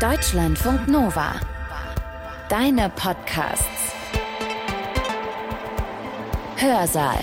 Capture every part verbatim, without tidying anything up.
Deutschlandfunk Nova. Deine Podcasts. Hörsaal.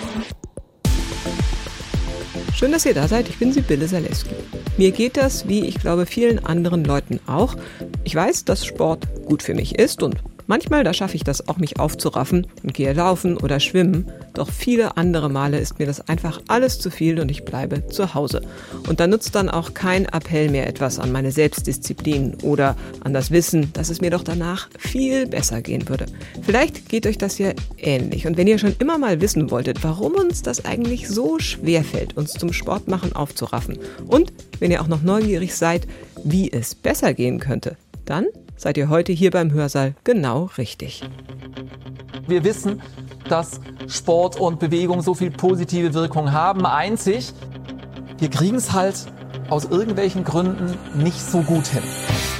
Schön, dass ihr da seid. Ich bin Sibylle Salewski. Mir geht das, wie ich glaube vielen anderen Leuten auch. Ich weiß, dass Sport gut für mich ist und manchmal, da schaffe ich das auch, mich aufzuraffen und gehe laufen oder schwimmen. Doch viele andere Male ist mir das einfach alles zu viel und ich bleibe zu Hause. Und da nutzt dann auch kein Appell mehr etwas an meine Selbstdisziplin oder an das Wissen, dass es mir doch danach viel besser gehen würde. Vielleicht geht euch das ja ähnlich. Und wenn ihr schon immer mal wissen wolltet, warum uns das eigentlich so schwer fällt, uns zum Sportmachen aufzuraffen und wenn ihr auch noch neugierig seid, wie es besser gehen könnte, dann seid ihr heute hier beim Hörsaal genau richtig. Wir wissen, dass Sport und Bewegung so viel positive Wirkung haben. Einzig, wir kriegen es halt aus irgendwelchen Gründen nicht so gut hin.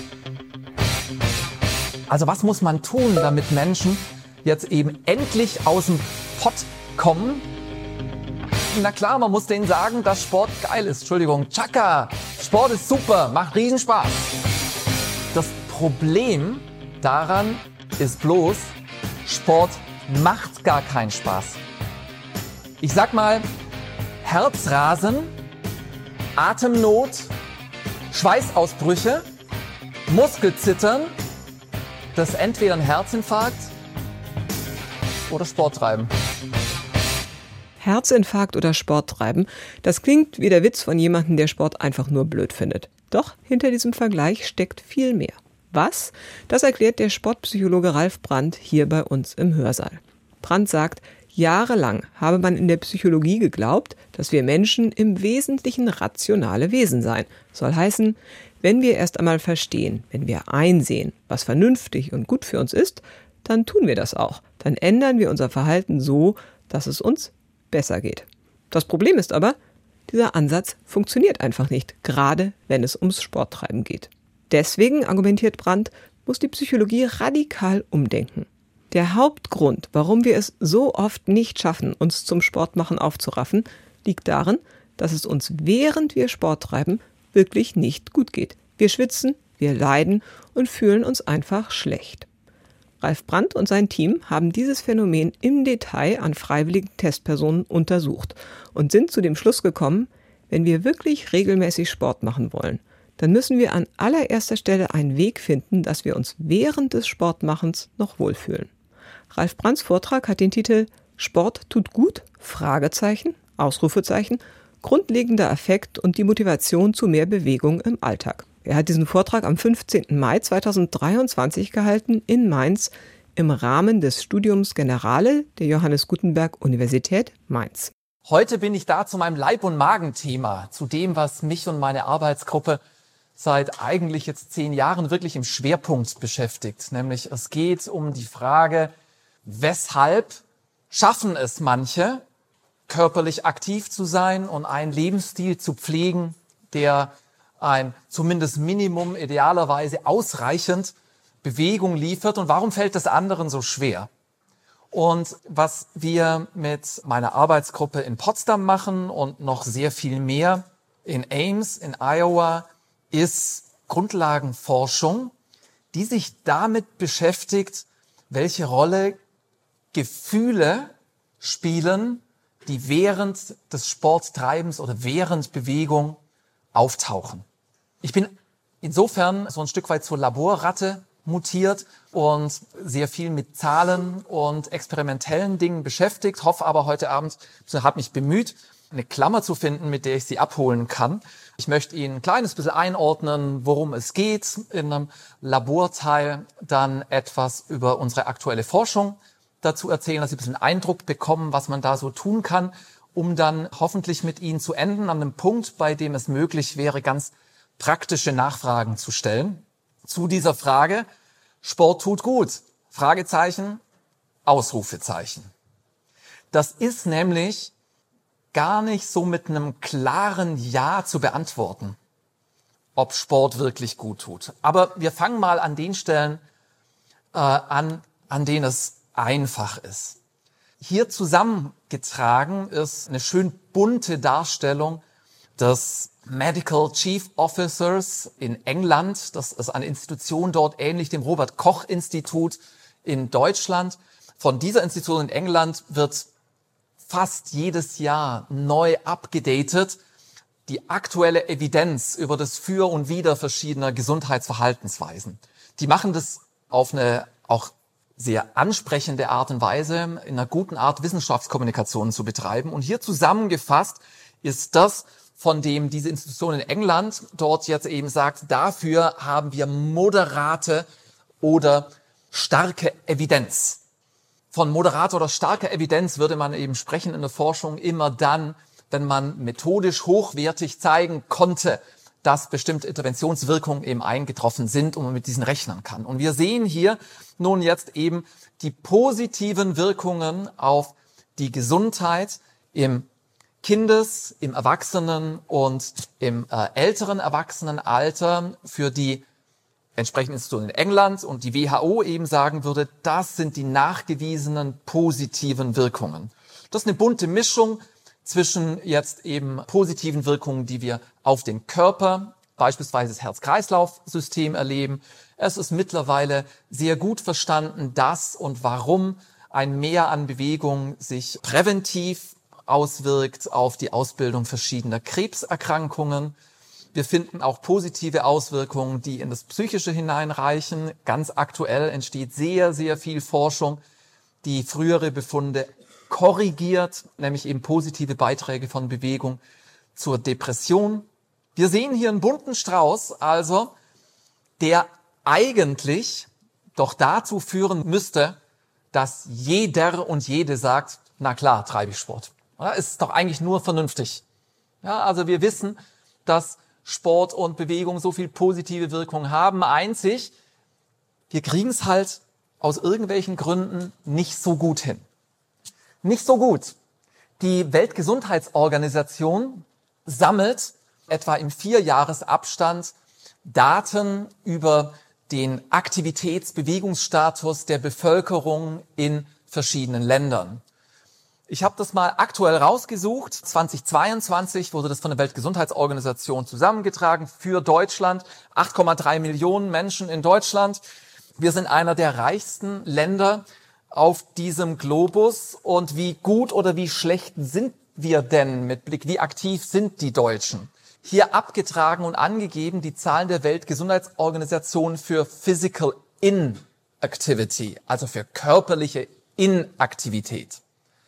Also was muss man tun, damit Menschen jetzt eben endlich aus dem Pott kommen? Na klar, man muss denen sagen, dass Sport geil ist. Entschuldigung, Chaka, Sport ist super, macht Riesenspaß. Das Problem daran ist bloß, Sport macht gar keinen Spaß. Ich sag mal, Herzrasen, Atemnot, Schweißausbrüche, Muskelzittern, das ist entweder ein Herzinfarkt oder Sport treiben. Herzinfarkt oder Sport treiben, das klingt wie der Witz von jemandem, der Sport einfach nur blöd findet. Doch hinter diesem Vergleich steckt viel mehr. Was? Das erklärt der Sportpsychologe Ralf Brandt hier bei uns im Hörsaal. Brandt sagt, jahrelang habe man in der Psychologie geglaubt, dass wir Menschen im Wesentlichen rationale Wesen seien. Soll heißen, wenn wir erst einmal verstehen, wenn wir einsehen, was vernünftig und gut für uns ist, dann tun wir das auch. Dann ändern wir unser Verhalten so, dass es uns besser geht. Das Problem ist aber, dieser Ansatz funktioniert einfach nicht, gerade wenn es ums Sporttreiben geht. Deswegen, argumentiert Brandt, muss die Psychologie radikal umdenken. Der Hauptgrund, warum wir es so oft nicht schaffen, uns zum Sportmachen aufzuraffen, liegt darin, dass es uns, während wir Sport treiben, wirklich nicht gut geht. Wir schwitzen, wir leiden und fühlen uns einfach schlecht. Ralf Brandt und sein Team haben dieses Phänomen im Detail an freiwilligen Testpersonen untersucht und sind zu dem Schluss gekommen, wenn wir wirklich regelmäßig Sport machen wollen, dann müssen wir an allererster Stelle einen Weg finden, dass wir uns während des Sportmachens noch wohlfühlen. Ralf Brandts Vortrag hat den Titel Sport tut gut? Fragezeichen, Ausrufezeichen, grundlegender Effekt und die Motivation zu mehr Bewegung im Alltag. Er hat diesen Vortrag am fünfzehnten Mai zweitausenddreiundzwanzig gehalten in Mainz im Rahmen des Studiums Generale der Johannes Gutenberg Universität Mainz. Heute bin ich da zu meinem Leib- und Magenthema, zu dem, was mich und meine Arbeitsgruppe seit eigentlich jetzt zehn Jahren wirklich im Schwerpunkt beschäftigt. Nämlich es geht um die Frage, weshalb schaffen es manche, körperlich aktiv zu sein und einen Lebensstil zu pflegen, der ein zumindest Minimum, idealerweise ausreichend Bewegung liefert. Und warum fällt das anderen so schwer? Und was wir mit meiner Arbeitsgruppe in Potsdam machen und noch sehr viel mehr in Ames, in Iowa, ist Grundlagenforschung, die sich damit beschäftigt, welche Rolle Gefühle spielen, die während des Sporttreibens oder während Bewegung auftauchen. Ich bin insofern so ein Stück weit zur Laborratte mutiert und sehr viel mit Zahlen und experimentellen Dingen beschäftigt, hoffe aber heute Abend, habe mich bemüht, eine Klammer zu finden, mit der ich Sie abholen kann. Ich möchte Ihnen ein kleines bisschen einordnen, worum es geht in einem Laborteil, dann etwas über unsere aktuelle Forschung dazu erzählen, dass Sie ein bisschen Eindruck bekommen, was man da so tun kann, um dann hoffentlich mit Ihnen zu enden, an einem Punkt, bei dem es möglich wäre, ganz praktische Nachfragen zu stellen. Zu dieser Frage, Sport tut gut, Fragezeichen, Ausrufezeichen. Das ist nämlich gar nicht so mit einem klaren Ja zu beantworten, ob Sport wirklich gut tut. Aber wir fangen mal an den Stellen äh, an, an denen es einfach ist. Hier zusammengetragen ist eine schön bunte Darstellung des Medical Chief Officers in England. Das ist eine Institution dort ähnlich dem Robert-Koch-Institut in Deutschland. Von dieser Institution in England wird fast jedes Jahr neu abgedatet die aktuelle Evidenz über das Für und Wider verschiedener Gesundheitsverhaltensweisen. Die machen das auf eine auch sehr ansprechende Art und Weise, in einer guten Art Wissenschaftskommunikation zu betreiben. Und hier zusammengefasst ist das, von dem diese Institution in England dort jetzt eben sagt, dafür haben wir moderate oder starke Evidenz. Von moderater oder starker Evidenz würde man eben sprechen in der Forschung immer dann, wenn man methodisch hochwertig zeigen konnte, dass bestimmte Interventionswirkungen eben eingetroffen sind und man mit diesen rechnen kann. Und wir sehen hier nun jetzt eben die positiven Wirkungen auf die Gesundheit im Kindes-, im Erwachsenen- und im äh, älteren Erwachsenenalter, für die entsprechenden Institutionen in England und die W H O eben sagen würde, das sind die nachgewiesenen positiven Wirkungen. Das ist eine bunte Mischung zwischen jetzt eben positiven Wirkungen, die wir auf den Körper, beispielsweise das Herz-Kreislauf-System erleben. Es ist mittlerweile sehr gut verstanden, dass und warum ein Mehr an Bewegung sich präventiv auswirkt auf die Ausbildung verschiedener Krebserkrankungen. Wir finden auch positive Auswirkungen, die in das Psychische hineinreichen. Ganz aktuell entsteht sehr, sehr viel Forschung, die frühere Befunde korrigiert, nämlich eben positive Beiträge von Bewegung zur Depression. Wir sehen hier einen bunten Strauß, also der eigentlich doch dazu führen müsste, dass jeder und jede sagt, na klar, treibe ich Sport. Ja, ist doch eigentlich nur vernünftig. Ja, also wir wissen, dass Sport und Bewegung so viel positive Wirkung haben. Einzig, wir kriegen es halt aus irgendwelchen Gründen nicht so gut hin. Nicht so gut. Die Weltgesundheitsorganisation sammelt etwa im Vierjahresabstand Daten über den Aktivitäts-Bewegungsstatus der Bevölkerung in verschiedenen Ländern. Ich habe das mal aktuell rausgesucht. zweitausendzweiundzwanzig wurde das von der Weltgesundheitsorganisation zusammengetragen für Deutschland. acht Komma drei Millionen Menschen in Deutschland. Wir sind einer der reichsten Länder auf diesem Globus. Und wie gut oder wie schlecht sind wir denn mit Blick, wie aktiv sind die Deutschen? Hier abgetragen und angegeben die Zahlen der Weltgesundheitsorganisation für Physical Inactivity, also für körperliche Inaktivität.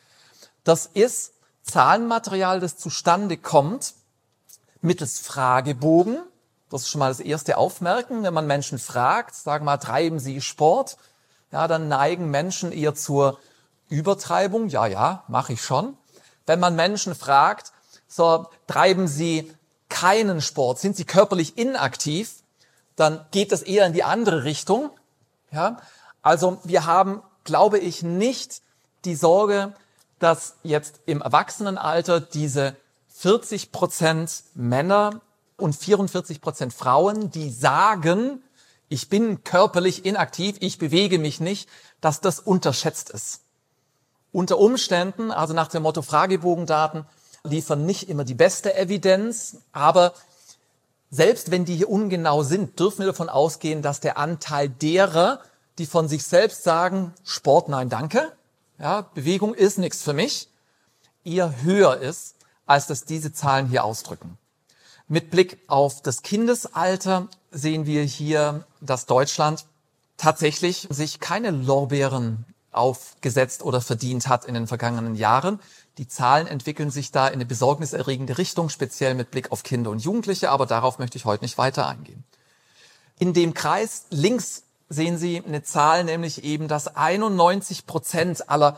Das ist Zahlenmaterial, das zustande kommt mittels Fragebogen. Das ist schon mal das erste Aufmerken. Wenn man Menschen fragt, sagen wir mal, treiben Sie Sport? Ja, dann neigen Menschen eher zur Übertreibung. Ja, ja, mache ich schon. Wenn man Menschen fragt, so, treiben Sie keinen Sport? Sind Sie körperlich inaktiv? Dann geht das eher in die andere Richtung. Ja, also wir haben, glaube ich, nicht die Sorge, dass jetzt im Erwachsenenalter diese vierzig Prozent Männer und vierundvierzig Prozent Frauen, die sagen, ich bin körperlich inaktiv, ich bewege mich nicht, dass das unterschätzt ist. Unter Umständen, also nach dem Motto Fragebogendaten, liefern nicht immer die beste Evidenz, aber selbst wenn die hier ungenau sind, dürfen wir davon ausgehen, dass der Anteil derer, die von sich selbst sagen, Sport, nein, danke, ja, Bewegung ist nichts für mich, eher höher ist, als dass diese Zahlen hier ausdrücken. Mit Blick auf das Kindesalter sehen wir hier, dass Deutschland tatsächlich sich keine Lorbeeren aufgesetzt oder verdient hat in den vergangenen Jahren. Die Zahlen entwickeln sich da in eine besorgniserregende Richtung, speziell mit Blick auf Kinder und Jugendliche, aber darauf möchte ich heute nicht weiter eingehen. In dem Kreis links sehen Sie eine Zahl, nämlich eben, dass einundneunzig Prozent aller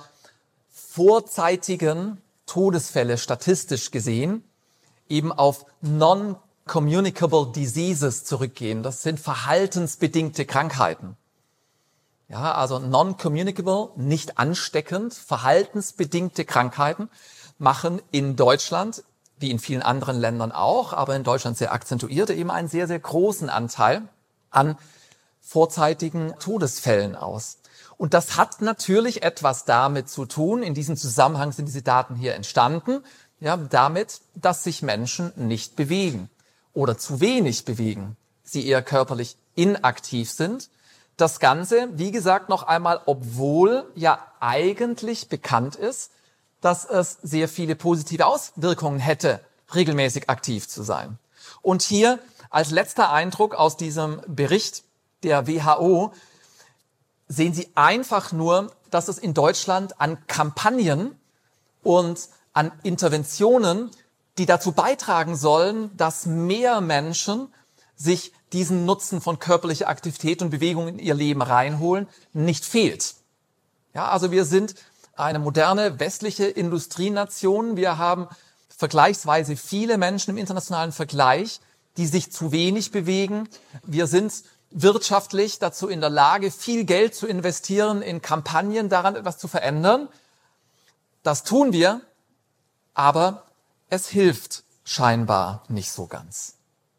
vorzeitigen Todesfälle statistisch gesehen eben auf non-communicable diseases zurückgehen. Das sind verhaltensbedingte Krankheiten. Ja, also non-communicable, nicht ansteckend, verhaltensbedingte Krankheiten machen in Deutschland, wie in vielen anderen Ländern auch, aber in Deutschland sehr akzentuiert, eben einen sehr, sehr großen Anteil an vorzeitigen Todesfällen aus. Und das hat natürlich etwas damit zu tun, in diesem Zusammenhang sind diese Daten hier entstanden, ja, damit, dass sich Menschen nicht bewegen. oder zu wenig bewegen, sie eher körperlich inaktiv sind. Das Ganze, wie gesagt, noch einmal, obwohl ja eigentlich bekannt ist, dass es sehr viele positive Auswirkungen hätte, regelmäßig aktiv zu sein. Und hier als letzter Eindruck aus diesem Bericht der W H O sehen Sie einfach nur, dass es in Deutschland an Kampagnen und an Interventionen, die dazu beitragen sollen, dass mehr Menschen sich diesen Nutzen von körperlicher Aktivität und Bewegung in ihr Leben reinholen, nicht fehlt. Ja, also wir sind eine moderne westliche Industrienation. Wir haben vergleichsweise viele Menschen im internationalen Vergleich, die sich zu wenig bewegen. Wir sind wirtschaftlich dazu in der Lage, viel Geld zu investieren in Kampagnen, daran etwas zu verändern. Das tun wir, aber es hilft scheinbar nicht so ganz.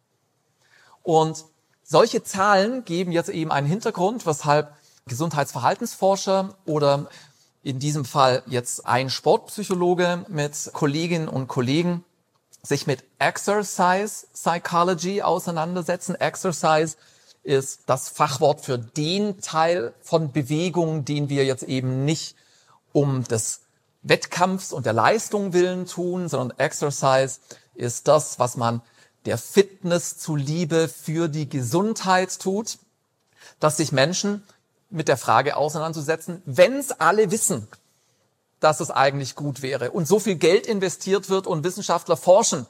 Und solche Zahlen geben jetzt eben einen Hintergrund, weshalb Gesundheitsverhaltensforscher oder in diesem Fall jetzt ein Sportpsychologe mit Kolleginnen und Kollegen sich mit Exercise Psychology auseinandersetzen. Exercise ist das Fachwort für den Teil von Bewegung, den wir jetzt eben nicht um des Wettkampfs und der Leistung willen tun, sondern Exercise ist das, was man der Fitness zuliebe für die Gesundheit tut, dass sich Menschen mit der Frage auseinandersetzen, wenn es alle wissen, dass es eigentlich gut wäre und so viel Geld investiert wird und Wissenschaftler forschen,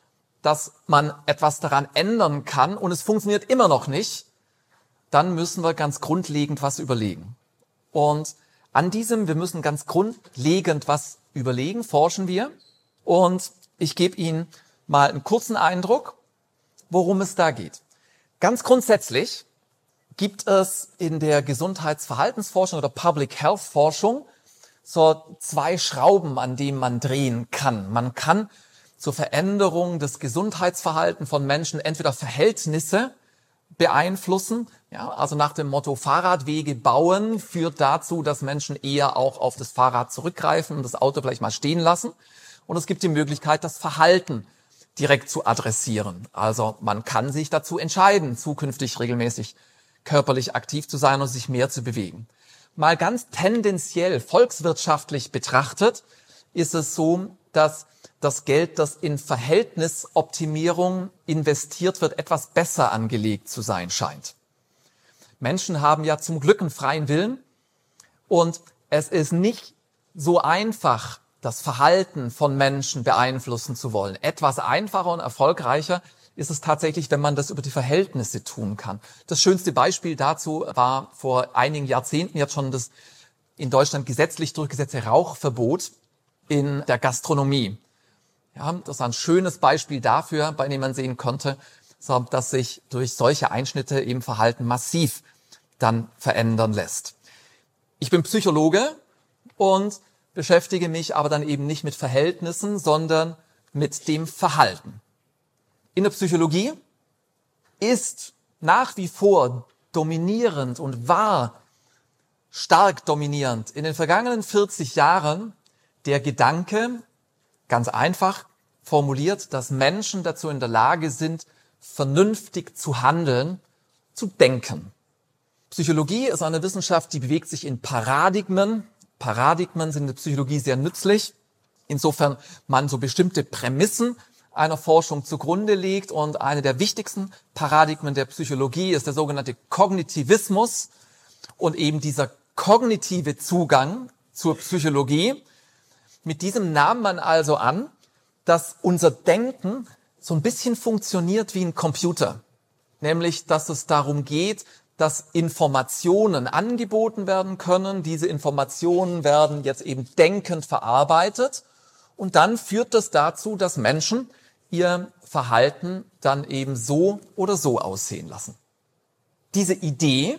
dass man etwas daran ändern kann und es funktioniert immer noch nicht, dann müssen wir ganz grundlegend was überlegen. Und an diesem, wir müssen ganz grundlegend was überlegen, forschen wir. Und ich gebe Ihnen mal einen kurzen Eindruck, worum es da geht. Ganz grundsätzlich gibt es in der Gesundheitsverhaltensforschung oder Public Health Forschung so zwei Schrauben, an denen man drehen kann. Man kann zur Veränderung des Gesundheitsverhaltens von Menschen entweder Verhältnisse beeinflussen, ja, also nach dem Motto Fahrradwege bauen führt dazu, dass Menschen eher auch auf das Fahrrad zurückgreifen und das Auto vielleicht mal stehen lassen. Und es gibt die Möglichkeit, das Verhalten direkt zu adressieren. Also man kann sich dazu entscheiden, zukünftig regelmäßig körperlich aktiv zu sein und sich mehr zu bewegen. Mal ganz tendenziell volkswirtschaftlich betrachtet ist es so, dass das Geld, das in Verhältnisoptimierung investiert wird, etwas besser angelegt zu sein scheint. Menschen haben ja zum Glück einen freien Willen und es ist nicht so einfach, das Verhalten von Menschen beeinflussen zu wollen. Etwas einfacher und erfolgreicher ist es tatsächlich, wenn man das über die Verhältnisse tun kann. Das schönste Beispiel dazu war vor einigen Jahrzehnten jetzt schon das in Deutschland gesetzlich durchgesetzte Rauchverbot in der Gastronomie. Ja, das ist ein schönes Beispiel dafür, bei dem man sehen konnte, dass sich durch solche Einschnitte eben Verhalten massiv dann verändern lässt. Ich bin Psychologe und beschäftige mich aber dann eben nicht mit Verhältnissen, sondern mit dem Verhalten. In der Psychologie ist nach wie vor dominierend und war stark dominierend in den vergangenen vierzig Jahren der Gedanke, ganz einfach formuliert, dass Menschen dazu in der Lage sind, vernünftig zu handeln, zu denken. Psychologie ist eine Wissenschaft, die bewegt sich in Paradigmen. Paradigmen sind in der Psychologie sehr nützlich, insofern man so bestimmte Prämissen einer Forschung zugrunde legt. Und eine der wichtigsten Paradigmen der Psychologie ist der sogenannte Kognitivismus und eben dieser kognitive Zugang zur Psychologie. Mit diesem nahm man also an, dass unser Denken so ein bisschen funktioniert wie ein Computer. Nämlich, dass es darum geht, dass Informationen angeboten werden können. Diese Informationen werden jetzt eben denkend verarbeitet. Und dann führt das dazu, dass Menschen ihr Verhalten dann eben so oder so aussehen lassen. Diese Idee,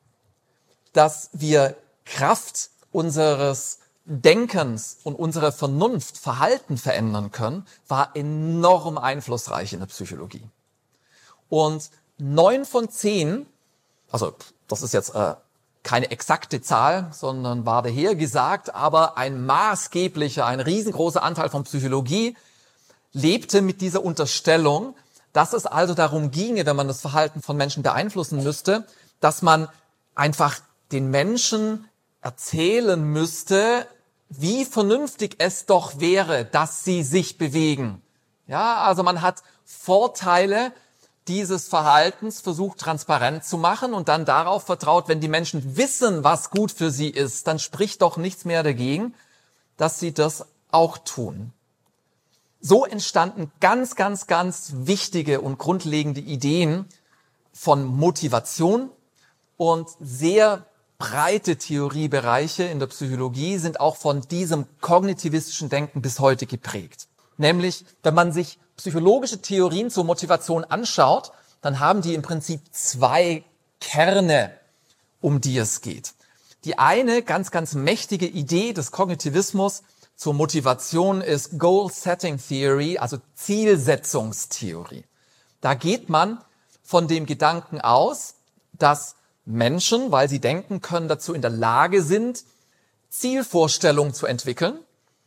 dass wir Kraft unseres Denkens und unserer Vernunft Verhalten verändern können, war enorm einflussreich in der Psychologie. Und neun von zehn, also das ist jetzt äh, keine exakte Zahl, sondern war daher gesagt, aber ein maßgeblicher, ein riesengroßer Anteil von Psychologie lebte mit dieser Unterstellung, dass es also darum ginge, wenn man das Verhalten von Menschen beeinflussen müsste, dass man einfach den Menschen erzählen müsste, wie vernünftig es doch wäre, dass sie sich bewegen. Ja, also man hat Vorteile dieses Verhaltens versucht transparent zu machen und dann darauf vertraut, wenn die Menschen wissen, was gut für sie ist, dann spricht doch nichts mehr dagegen, dass sie das auch tun. So entstanden ganz, ganz, ganz wichtige und grundlegende Ideen von Motivation, und sehr breite Theoriebereiche in der Psychologie sind auch von diesem kognitivistischen Denken bis heute geprägt. Nämlich, wenn man sich psychologische Theorien zur Motivation anschaut, dann haben die im Prinzip zwei Kerne, um die es geht. Die eine ganz, ganz mächtige Idee des Kognitivismus zur Motivation ist Goal-Setting Theory, also Zielsetzungstheorie. Da geht man von dem Gedanken aus, dass Menschen, weil sie denken können, dazu in der Lage sind, Zielvorstellungen zu entwickeln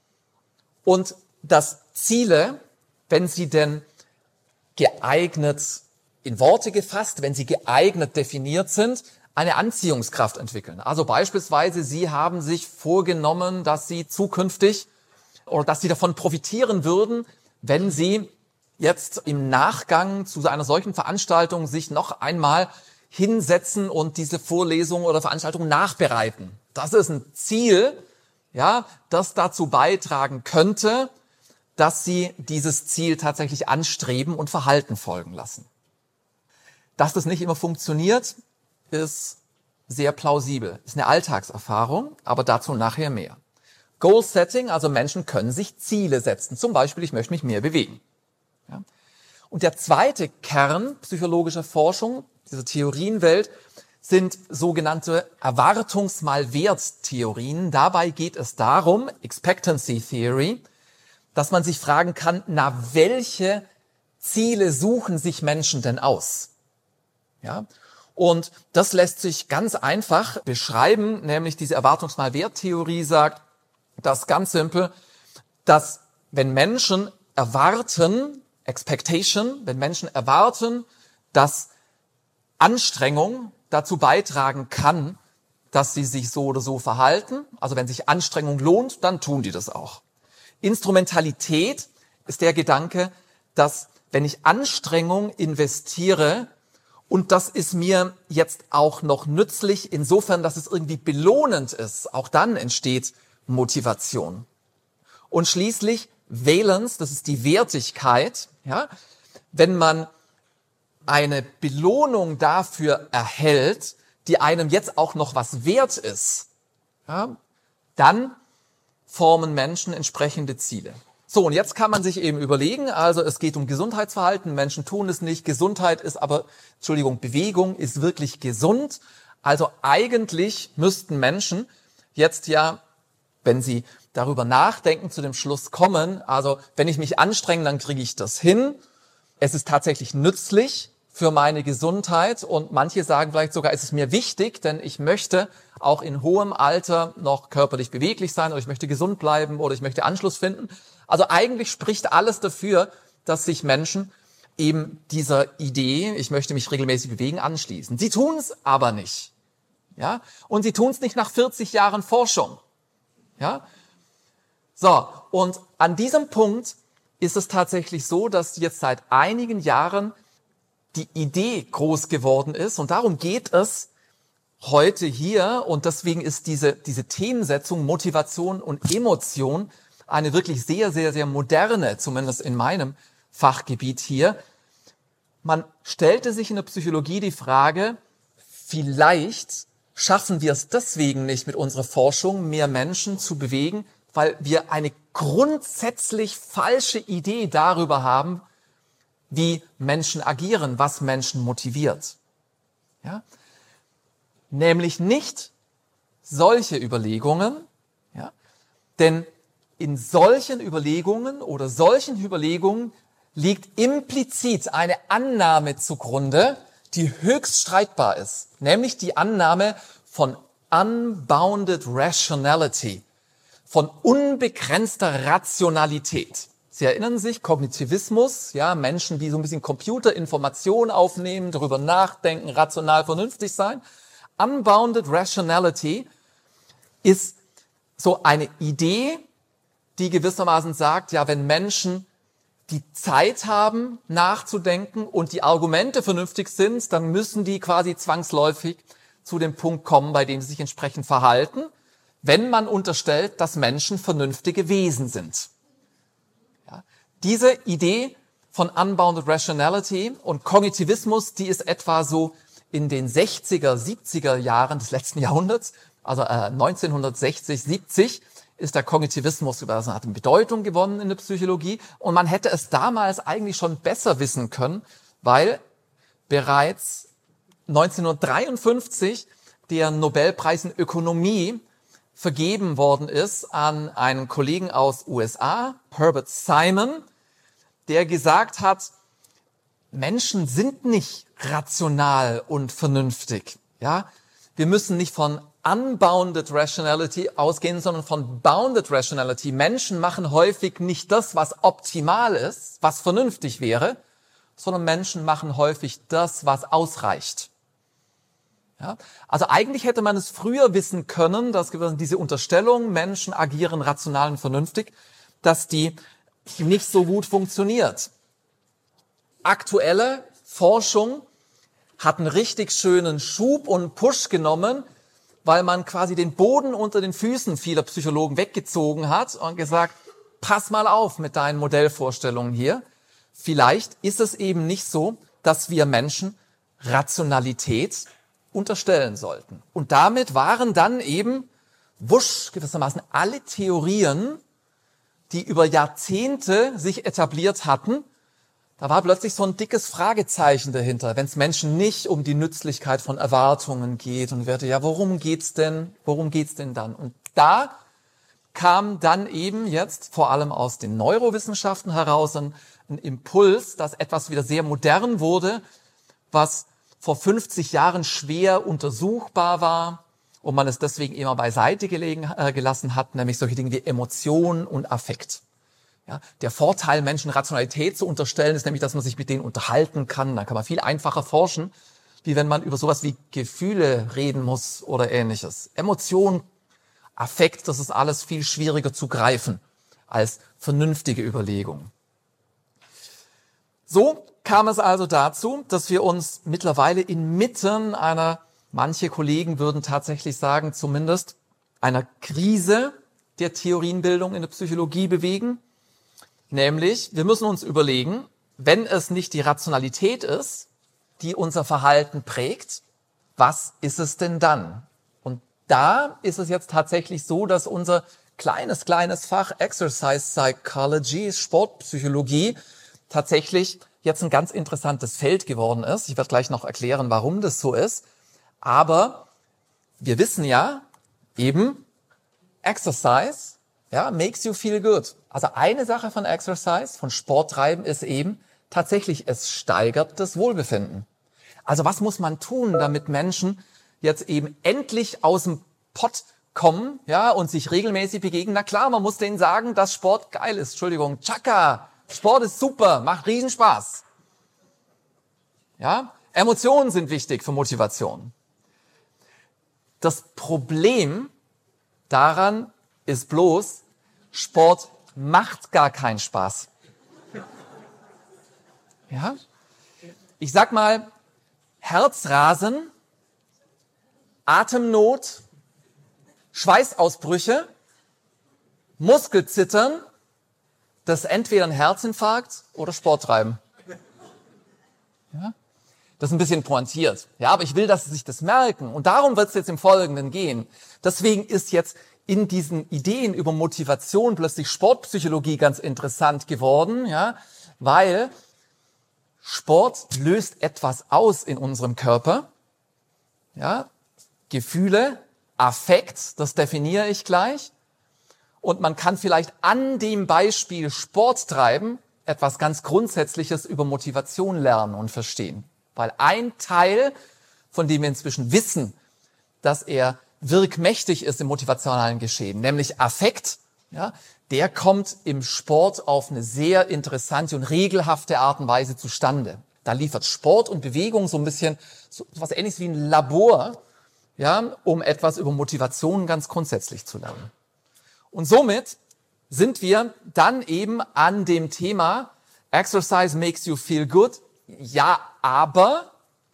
und dass Ziele, wenn sie denn geeignet in Worte gefasst, wenn sie geeignet definiert sind, eine Anziehungskraft entwickeln. Also beispielsweise, Sie haben sich vorgenommen, dass Sie zukünftig oder dass Sie davon profitieren würden, wenn Sie jetzt im Nachgang zu einer solchen Veranstaltung sich noch einmal hinsetzen und diese Vorlesung oder Veranstaltung nachbereiten. Das ist ein Ziel, ja, das dazu beitragen könnte, dass Sie dieses Ziel tatsächlich anstreben und Verhalten folgen lassen. Dass das nicht immer funktioniert, ist sehr plausibel. Ist eine Alltagserfahrung, aber dazu nachher mehr. Goal Setting, also Menschen können sich Ziele setzen. Zum Beispiel, ich möchte mich mehr bewegen. Ja. Und der zweite Kern psychologischer Forschung, dieser Theorienwelt, sind sogenannte Erwartungs-mal-Wert-Theorien. Dabei geht es darum, Expectancy Theory, dass man sich fragen kann, na, welche Ziele suchen sich Menschen denn aus? Ja. Und das lässt sich ganz einfach beschreiben, nämlich diese Erwartungs-mal-Wert-Theorie sagt, das ganz simpel, dass wenn Menschen erwarten, Expectation, wenn Menschen erwarten, dass Anstrengung dazu beitragen kann, dass sie sich so oder so verhalten, also wenn sich Anstrengung lohnt, dann tun die das auch. Instrumentalität ist der Gedanke, dass wenn ich Anstrengung investiere, und das ist mir jetzt auch noch nützlich, insofern, dass es irgendwie belohnend ist. Auch dann entsteht Motivation. Und schließlich Valence, das ist die Wertigkeit. Ja? Wenn man eine Belohnung dafür erhält, die einem jetzt auch noch was wert ist, ja, dann formen Menschen entsprechende Ziele. So, und jetzt kann man sich eben überlegen, also es geht um Gesundheitsverhalten, Menschen tun es nicht, Gesundheit ist aber, Entschuldigung, Bewegung ist wirklich gesund. Also eigentlich müssten Menschen jetzt ja, wenn sie darüber nachdenken, zu dem Schluss kommen, also wenn ich mich anstrenge, dann kriege ich das hin. Es ist tatsächlich nützlich für meine Gesundheit und manche sagen vielleicht sogar, es ist mir wichtig, denn ich möchte auch in hohem Alter noch körperlich beweglich sein oder ich möchte gesund bleiben oder ich möchte Anschluss finden. Also eigentlich spricht alles dafür, dass sich Menschen eben dieser Idee, ich möchte mich regelmäßig bewegen, anschließen. Sie tun es aber nicht. Ja? Und sie tun es nicht nach vierzig Jahren Forschung. Ja? So, und an diesem Punkt ist es tatsächlich so, dass jetzt seit einigen Jahren die Idee groß geworden ist und darum geht es heute hier und deswegen ist diese, diese Themensetzung Motivation und Emotion eine wirklich sehr, sehr, sehr moderne, zumindest in meinem Fachgebiet hier. Man stellte sich in der Psychologie die Frage, vielleicht schaffen wir es deswegen nicht mit unserer Forschung, mehr Menschen zu bewegen, weil wir eine grundsätzlich falsche Idee darüber haben, wie Menschen agieren, was Menschen motiviert. Ja? Nämlich nicht solche Überlegungen, ja? Denn in solchen Überlegungen oder solchen Überlegungen liegt implizit eine Annahme zugrunde, die höchst streitbar ist, nämlich die Annahme von unbounded rationality, von unbegrenzter Rationalität. Sie erinnern sich, Kognitivismus, ja, Menschen, die so ein bisschen Computerinformation aufnehmen, darüber nachdenken, rational vernünftig sein. Unbounded Rationality ist so eine Idee, die gewissermaßen sagt, ja, wenn Menschen die Zeit haben, nachzudenken und die Argumente vernünftig sind, dann müssen die quasi zwangsläufig zu dem Punkt kommen, bei dem sie sich entsprechend verhalten, wenn man unterstellt, dass Menschen vernünftige Wesen sind. Ja, diese Idee von Unbounded Rationality und Kognitivismus, die ist etwa so in den sechziger, siebziger Jahren des letzten Jahrhunderts, also äh, neunzehnhundertsechzig, siebzig, ist der Kognitivismus über hat eine Bedeutung gewonnen in der Psychologie. Und man hätte es damals eigentlich schon besser wissen können, weil bereits neunzehnhundertdreiundfünfzig der Nobelpreis in Ökonomie vergeben worden ist an einen Kollegen aus U S A, Herbert Simon, der gesagt hat, Menschen sind nicht rational und vernünftig. Ja, wir müssen nicht von Unbounded Rationality ausgehen, sondern von Bounded Rationality. Menschen machen häufig nicht das, was optimal ist, was vernünftig wäre, sondern Menschen machen häufig das, was ausreicht. Ja? Also eigentlich hätte man es früher wissen können, dass diese Unterstellung, Menschen agieren rational und vernünftig, dass die nicht so gut funktioniert. Aktuelle Forschung hat einen richtig schönen Schub und Push genommen, weil man quasi den Boden unter den Füßen vieler Psychologen weggezogen hat und gesagt, pass mal auf mit deinen Modellvorstellungen hier. Vielleicht ist es eben nicht so, dass wir Menschen Rationalität unterstellen sollten. Und damit waren dann eben, wusch, gewissermaßen alle Theorien, die über Jahrzehnte sich etabliert hatten, da war plötzlich so ein dickes Fragezeichen dahinter, wenn es Menschen nicht um die Nützlichkeit von Erwartungen geht und werde, ja, worum geht's denn, worum geht's denn dann? Und da kam dann eben jetzt vor allem aus den Neurowissenschaften heraus ein, ein Impuls, dass etwas wieder sehr modern wurde, was vor fünfzig Jahren schwer untersuchbar war und man es deswegen immer beiseite gelegen, äh, gelassen hat, nämlich solche Dinge wie Emotion und Affekt. Ja, der Vorteil, Menschen Rationalität zu unterstellen, ist nämlich, dass man sich mit denen unterhalten kann. Da kann man viel einfacher forschen, wie wenn man über sowas wie Gefühle reden muss oder Ähnliches. Emotion, Affekt, das ist alles viel schwieriger zu greifen als vernünftige Überlegung. So kam es also dazu, dass wir uns mittlerweile inmitten einer, manche Kollegen würden tatsächlich sagen, zumindest einer Krise der Theorienbildung in der Psychologie bewegen. Nämlich, wir müssen uns überlegen, wenn es nicht die Rationalität ist, die unser Verhalten prägt, was ist es denn dann? Und da ist es jetzt tatsächlich so, dass unser kleines, kleines Fach Exercise Psychology, Sportpsychologie, tatsächlich jetzt ein ganz interessantes Feld geworden ist. Ich werde gleich noch erklären, warum das so ist. Aber wir wissen ja eben, Exercise, ja, makes you feel good. Also eine Sache von Exercise, von Sporttreiben ist eben tatsächlich, es steigert das Wohlbefinden. Also was muss man tun, damit Menschen jetzt eben endlich aus dem Pott kommen, ja, und sich regelmäßig begegnen? Na klar, man muss denen sagen, dass Sport geil ist. Entschuldigung, Chaka, Sport ist super, macht Riesenspaß. Ja, Emotionen sind wichtig für Motivation. Das Problem daran ist bloß, Sport macht gar keinen Spaß. Ja? Ich sag mal, Herzrasen, Atemnot, Schweißausbrüche, Muskelzittern, das ist entweder ein Herzinfarkt oder Sporttreiben. Ja? Das ist ein bisschen pointiert. Ja, aber ich will, dass Sie sich das merken. Und darum wird es jetzt im Folgenden gehen. Deswegen ist jetzt in diesen Ideen über Motivation plötzlich Sportpsychologie ganz interessant geworden, ja, weil Sport löst etwas aus in unserem Körper, ja, Gefühle, Affekt, das definiere ich gleich, und man kann vielleicht an dem Beispiel Sport treiben etwas ganz Grundsätzliches über Motivation lernen und verstehen, weil ein Teil, von dem wir inzwischen wissen, dass er wirkmächtig ist im motivationalen Geschehen, nämlich Affekt ja, der kommt im Sport auf eine sehr interessante und regelhafte Art und Weise zustande. Da liefert Sport und Bewegung so ein bisschen so was Ähnliches wie ein Labor, ja, um etwas über Motivation ganz grundsätzlich zu lernen. Und somit sind wir dann eben an dem Thema Exercise makes you feel good. Ja, aber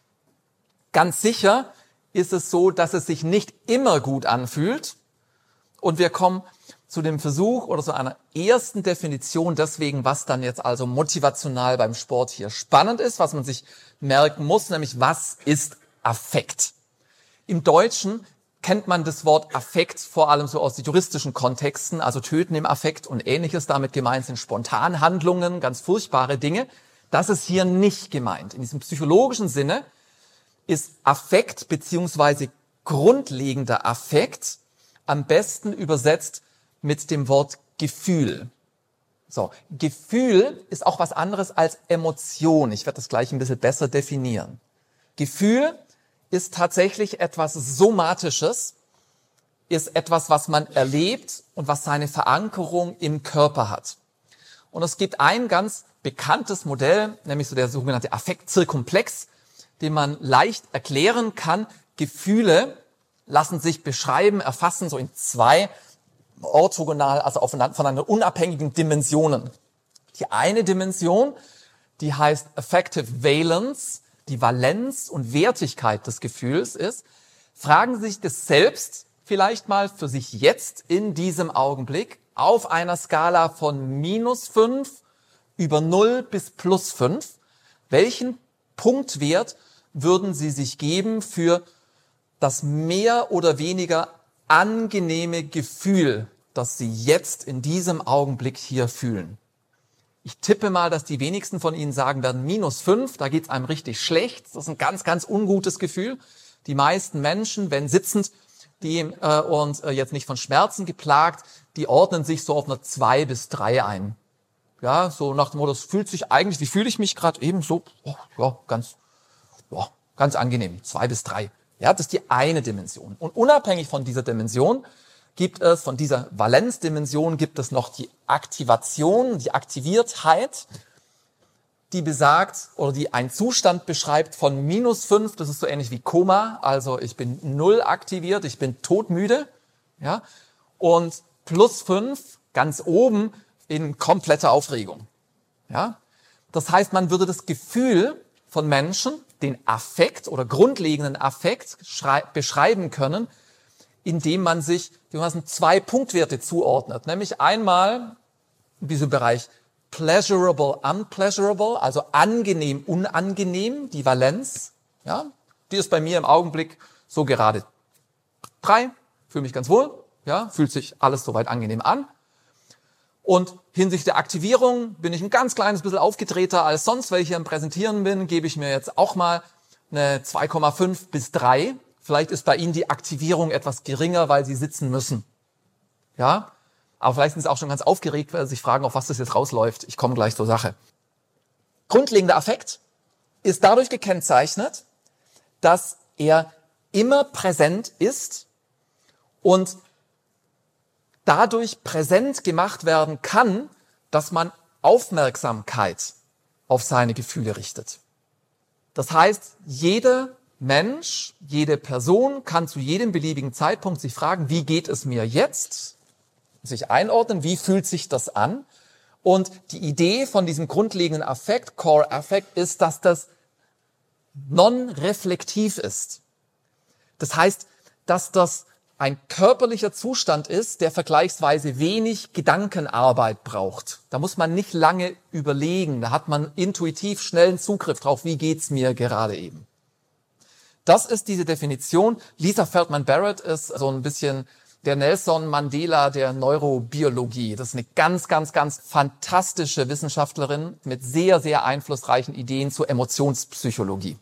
ganz sicher ist es so, dass es sich nicht immer gut anfühlt. Und wir kommen zu dem Versuch oder zu einer ersten Definition deswegen, was dann jetzt also motivational beim Sport hier spannend ist, was man sich merken muss, nämlich was ist Affekt? Im Deutschen kennt man das Wort Affekt vor allem so aus juristischen Kontexten, also Töten im Affekt und Ähnliches. Damit gemeint sind Spontanhandlungen, ganz furchtbare Dinge. Das ist hier nicht gemeint. In diesem psychologischen Sinne ist Affekt beziehungsweise grundlegender Affekt am besten übersetzt mit dem Wort Gefühl. So, Gefühl ist auch was anderes als Emotion. Ich werde das gleich ein bisschen besser definieren. Gefühl ist tatsächlich etwas Somatisches, ist etwas, was man erlebt und was seine Verankerung im Körper hat. Und es gibt ein ganz bekanntes Modell, nämlich so der sogenannte Affektzirkumplex, den man leicht erklären kann. Gefühle lassen sich beschreiben, erfassen so in zwei orthogonal, also voneinander unabhängigen Dimensionen. Die eine Dimension, die heißt Affective Valence, die Valenz und Wertigkeit des Gefühls ist. Fragen Sie sich das selbst vielleicht mal für sich jetzt in diesem Augenblick auf einer Skala von minus fünf über null bis plus fünf. Welchen Punktwert würden Sie sich geben für das mehr oder weniger angenehme Gefühl, das Sie jetzt in diesem Augenblick hier fühlen? Ich tippe mal, dass die wenigsten von Ihnen sagen werden, minus fünf, da geht's einem richtig schlecht. Das ist ein ganz, ganz ungutes Gefühl. Die meisten Menschen, wenn sitzend, die äh, und äh, jetzt nicht von Schmerzen geplagt, die ordnen sich so auf einer zwei bis drei ein. Ja, so nach dem Motto, das fühlt sich eigentlich, wie fühle ich mich gerade eben so? Oh, ja, ganz, ja, ganz angenehm, zwei bis drei. Ja, das ist die eine Dimension. Und unabhängig von dieser Dimension gibt es, von dieser Valenzdimension gibt es noch die Aktivation, die Aktiviertheit, die besagt oder die einen Zustand beschreibt von minus fünf, das ist so ähnlich wie Koma, also ich bin null aktiviert, ich bin todmüde, ja, und plus fünf, ganz oben, in kompletter Aufregung, ja. Das heißt, man würde das Gefühl von Menschen, den Affekt oder grundlegenden Affekt beschreiben können, indem man sich gewissermaßen zwei Punktwerte zuordnet. Nämlich einmal in diesem Bereich pleasurable, unpleasurable, also angenehm, unangenehm, die Valenz. Ja, die ist bei mir im Augenblick so gerade drei, fühle mich ganz wohl, ja, fühlt sich alles soweit angenehm an. Und hinsichtlich der Aktivierung bin ich ein ganz kleines bisschen aufgedrehter als sonst, weil ich hier am Präsentieren bin, gebe ich mir jetzt auch mal eine zwei Komma fünf bis drei. Vielleicht ist bei Ihnen die Aktivierung etwas geringer, weil Sie sitzen müssen. Ja, aber vielleicht sind Sie auch schon ganz aufgeregt, weil Sie sich fragen, auf was das jetzt rausläuft. Ich komme gleich zur Sache. Grundlegender Affekt ist dadurch gekennzeichnet, dass er immer präsent ist und dadurch präsent gemacht werden kann, dass man Aufmerksamkeit auf seine Gefühle richtet. Das heißt, jeder Mensch, jede Person kann zu jedem beliebigen Zeitpunkt sich fragen, wie geht es mir jetzt? Sich einordnen, wie fühlt sich das an? Und die Idee von diesem grundlegenden Affekt, Core Affect, ist, dass das non-reflektiv ist. Das heißt, dass das ein körperlicher Zustand ist, der vergleichsweise wenig Gedankenarbeit braucht. Da muss man nicht lange überlegen, da hat man intuitiv schnellen Zugriff drauf, wie geht's mir gerade eben. Das ist diese Definition. Lisa Feldman Barrett ist so ein bisschen der Nelson Mandela der Neurobiologie. Das ist eine ganz, ganz, ganz fantastische Wissenschaftlerin mit sehr, sehr einflussreichen Ideen zur Emotionspsychologie.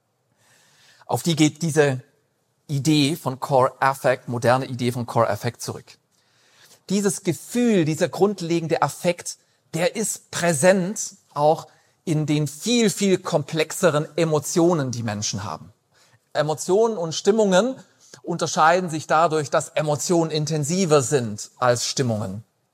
Auf die geht diese Idee von Core Affect, moderne Idee von Core Affect zurück. Dieses Gefühl, dieser grundlegende Affekt, der ist präsent auch in den viel, viel komplexeren Emotionen, die Menschen haben. Emotionen und Stimmungen unterscheiden sich dadurch, dass Emotionen intensiver sind als Stimmungen.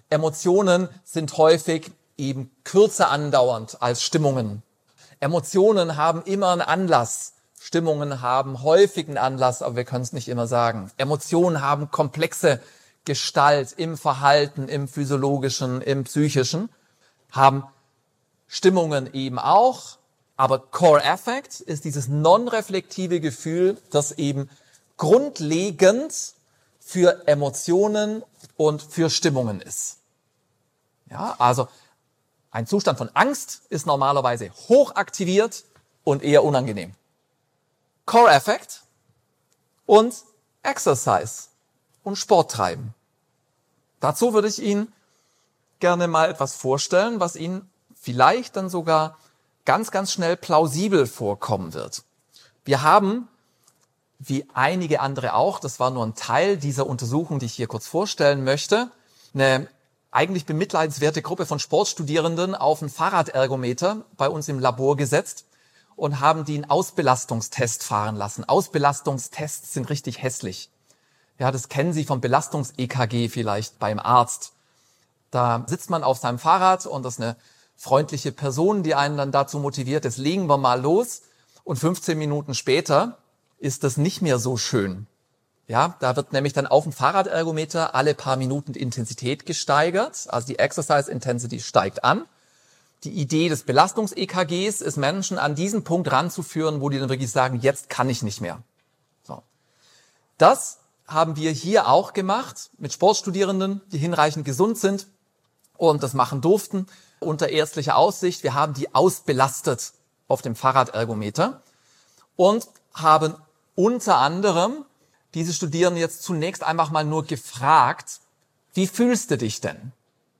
Emotionen sind häufig eben kürzer andauernd als Stimmungen. Emotionen haben immer einen Anlass. Stimmungen haben häufig einen Anlass, aber wir können es nicht immer sagen. Emotionen haben komplexe Gestalt im Verhalten, im physiologischen, im psychischen, haben Stimmungen eben auch. Aber Core Affect ist dieses non-reflektive Gefühl, das eben grundlegend für Emotionen und für Stimmungen ist. Ja, also ein Zustand von Angst ist normalerweise hochaktiviert und eher unangenehm. Core Affect und Exercise und Sport treiben. Dazu würde ich Ihnen gerne mal etwas vorstellen, was Ihnen vielleicht dann sogar ganz, ganz schnell plausibel vorkommen wird. Wir haben, wie einige andere auch, das war nur ein Teil dieser Untersuchung, die ich hier kurz vorstellen möchte, eine eigentlich bemitleidenswerte Gruppe von Sportstudierenden auf einen Fahrradergometer bei uns im Labor gesetzt und haben die einen Ausbelastungstest fahren lassen. Ausbelastungstests sind richtig hässlich. Ja, das kennen Sie vom Belastungs-E K G vielleicht beim Arzt. Da sitzt man auf seinem Fahrrad und das ist eine freundliche Person, die einen dann dazu motiviert, jetzt legen wir mal los. Und fünfzehn Minuten später ist das nicht mehr so schön. Ja, da wird nämlich dann auf dem Fahrradergometer alle paar Minuten die Intensität gesteigert. Also die Exercise Intensity steigt an. Die Idee des Belastungs-E K Gs ist, Menschen an diesen Punkt ranzuführen, wo die dann wirklich sagen, jetzt kann ich nicht mehr. So. Das haben wir hier auch gemacht mit Sportstudierenden, die hinreichend gesund sind und das machen durften unter ärztlicher Aussicht. Wir haben die ausbelastet auf dem Fahrradergometer und haben unter anderem diese Studierenden jetzt zunächst einfach mal nur gefragt, wie fühlst du dich denn?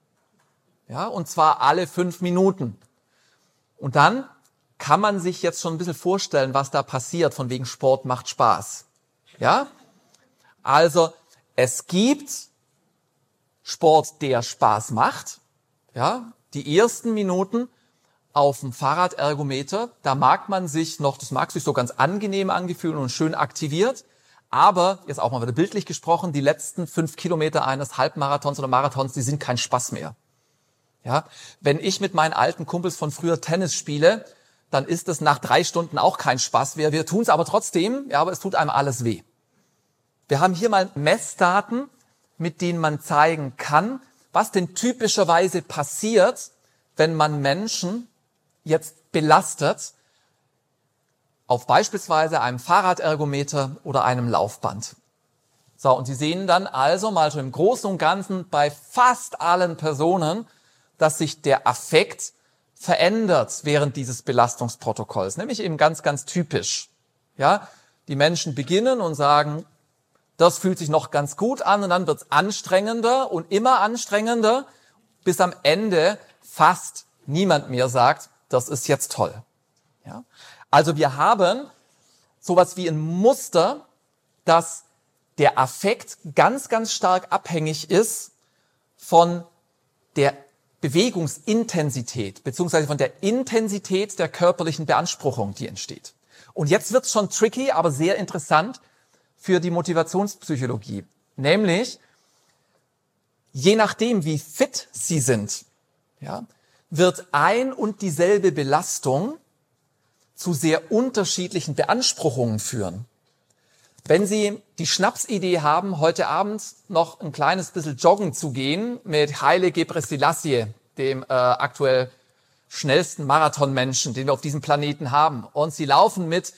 Ja, und zwar alle fünf Minuten. Und dann kann man sich jetzt schon ein bisschen vorstellen, was da passiert, von wegen Sport macht Spaß. Ja? Also, es gibt Sport, der Spaß macht. Ja? Die ersten Minuten auf dem Fahrradergometer, da mag man sich noch, das mag sich so ganz angenehm angefühlt und schön aktiviert. Aber, jetzt auch mal wieder bildlich gesprochen, die letzten fünf Kilometer eines Halbmarathons oder Marathons, die sind kein Spaß mehr. Ja, wenn ich mit meinen alten Kumpels von früher Tennis spiele, dann ist es nach drei Stunden auch kein Spaß mehr. Wir tun es aber trotzdem, ja, aber es tut einem alles weh. Wir haben hier mal Messdaten, mit denen man zeigen kann, was denn typischerweise passiert, wenn man Menschen jetzt belastet, auf beispielsweise einem Fahrradergometer oder einem Laufband. So, und Sie sehen dann also mal schon im Großen und Ganzen bei fast allen Personen, dass sich der Affekt verändert während dieses Belastungsprotokolls, nämlich eben ganz, ganz typisch. Ja, die Menschen beginnen und sagen, das fühlt sich noch ganz gut an und dann wird es anstrengender und immer anstrengender, bis am Ende fast niemand mehr sagt, das ist jetzt toll. Ja, also wir haben sowas wie ein Muster, dass der Affekt ganz, ganz stark abhängig ist von der Bewegungsintensität, beziehungsweise von der Intensität der körperlichen Beanspruchung, die entsteht. Und jetzt wird's schon tricky, aber sehr interessant für die Motivationspsychologie. Nämlich, je nachdem, wie fit Sie sind, ja, wird ein und dieselbe Belastung zu sehr unterschiedlichen Beanspruchungen führen. Wenn Sie die Schnapsidee haben, heute Abend noch ein kleines bisschen joggen zu gehen mit Haile Gebrselassie, dem äh, aktuell schnellsten Marathonmenschen, den wir auf diesem Planeten haben, und Sie laufen mit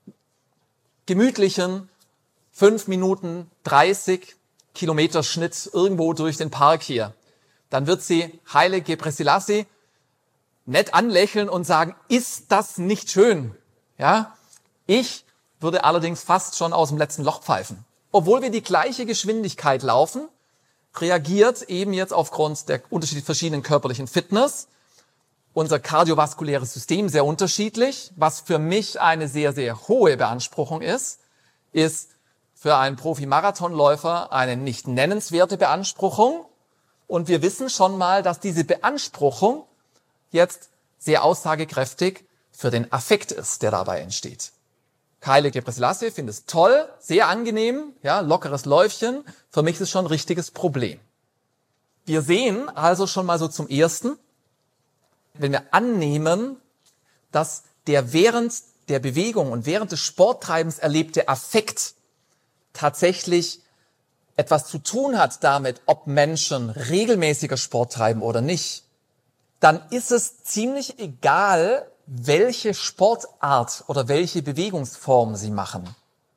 gemütlichen fünf Minuten dreißig Kilometer Schnitt irgendwo durch den Park hier, dann wird Sie Haile Gebrselassie nett anlächeln und sagen, ist das nicht schön? Ja, ich würde allerdings fast schon aus dem letzten Loch pfeifen. Obwohl wir die gleiche Geschwindigkeit laufen, reagiert eben jetzt aufgrund der unterschiedlich verschiedenen körperlichen Fitness unser kardiovaskuläres System sehr unterschiedlich. Was für mich eine sehr, sehr hohe Beanspruchung ist, ist für einen Profi-Marathonläufer eine nicht nennenswerte Beanspruchung. Und wir wissen schon mal, dass diese Beanspruchung jetzt sehr aussagekräftig für den Affekt ist, der dabei entsteht. Haile Gebrselassie finde es toll, sehr angenehm, ja, lockeres Läufchen. Für mich ist es schon ein richtiges Problem. Wir sehen also schon mal so zum Ersten, wenn wir annehmen, dass der während der Bewegung und während des Sporttreibens erlebte Affekt tatsächlich etwas zu tun hat damit, ob Menschen regelmäßiger Sport treiben oder nicht, dann ist es ziemlich egal, welche Sportart oder welche Bewegungsform sie machen.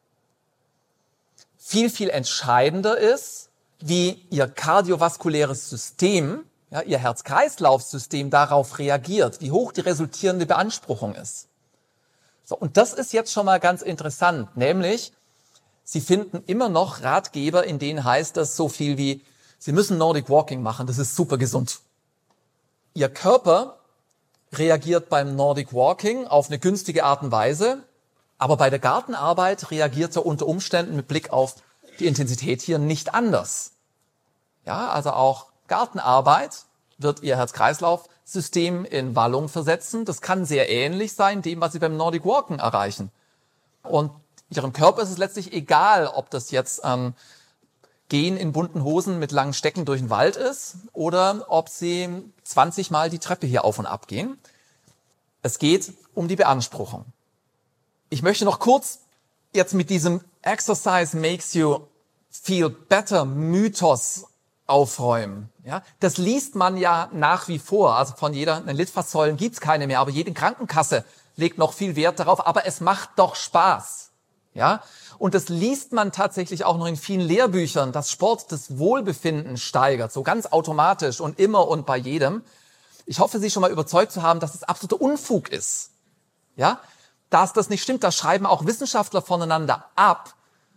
Viel, viel entscheidender ist, wie ihr kardiovaskuläres System, ja, ihr Herz-Kreislauf-System darauf reagiert, wie hoch die resultierende Beanspruchung ist. So, und das ist jetzt schon mal ganz interessant, nämlich Sie finden immer noch Ratgeber, in denen heißt das so viel wie, Sie müssen Nordic Walking machen, das ist super gesund. Ihr Körper reagiert beim Nordic Walking auf eine günstige Art und Weise, aber bei der Gartenarbeit reagiert er unter Umständen mit Blick auf die Intensität hier nicht anders. Ja, also auch Gartenarbeit wird Ihr Herz-Kreislauf-System in Wallung versetzen. Das kann sehr ähnlich sein dem, was Sie beim Nordic Walken erreichen. Und Ihrem Körper ist es letztlich egal, ob das jetzt ähm, Gehen in bunten Hosen mit langen Stecken durch den Wald ist oder ob Sie zwanzig Mal die Treppe hier auf und ab gehen. Es geht um die Beanspruchung. Ich möchte noch kurz jetzt mit diesem Exercise makes you feel better Mythos aufräumen. Ja, das liest man ja nach wie vor. Also von jeder Litfaßsäulen gibt's keine mehr, aber jede Krankenkasse legt noch viel Wert darauf. Aber es macht doch Spaß. Ja, und das liest man tatsächlich auch noch in vielen Lehrbüchern, dass Sport das Wohlbefinden steigert, so ganz automatisch und immer und bei jedem. Ich hoffe, Sie schon mal überzeugt zu haben, dass es absoluter Unfug ist. Ja, dass das nicht stimmt, das schreiben auch Wissenschaftler voneinander ab,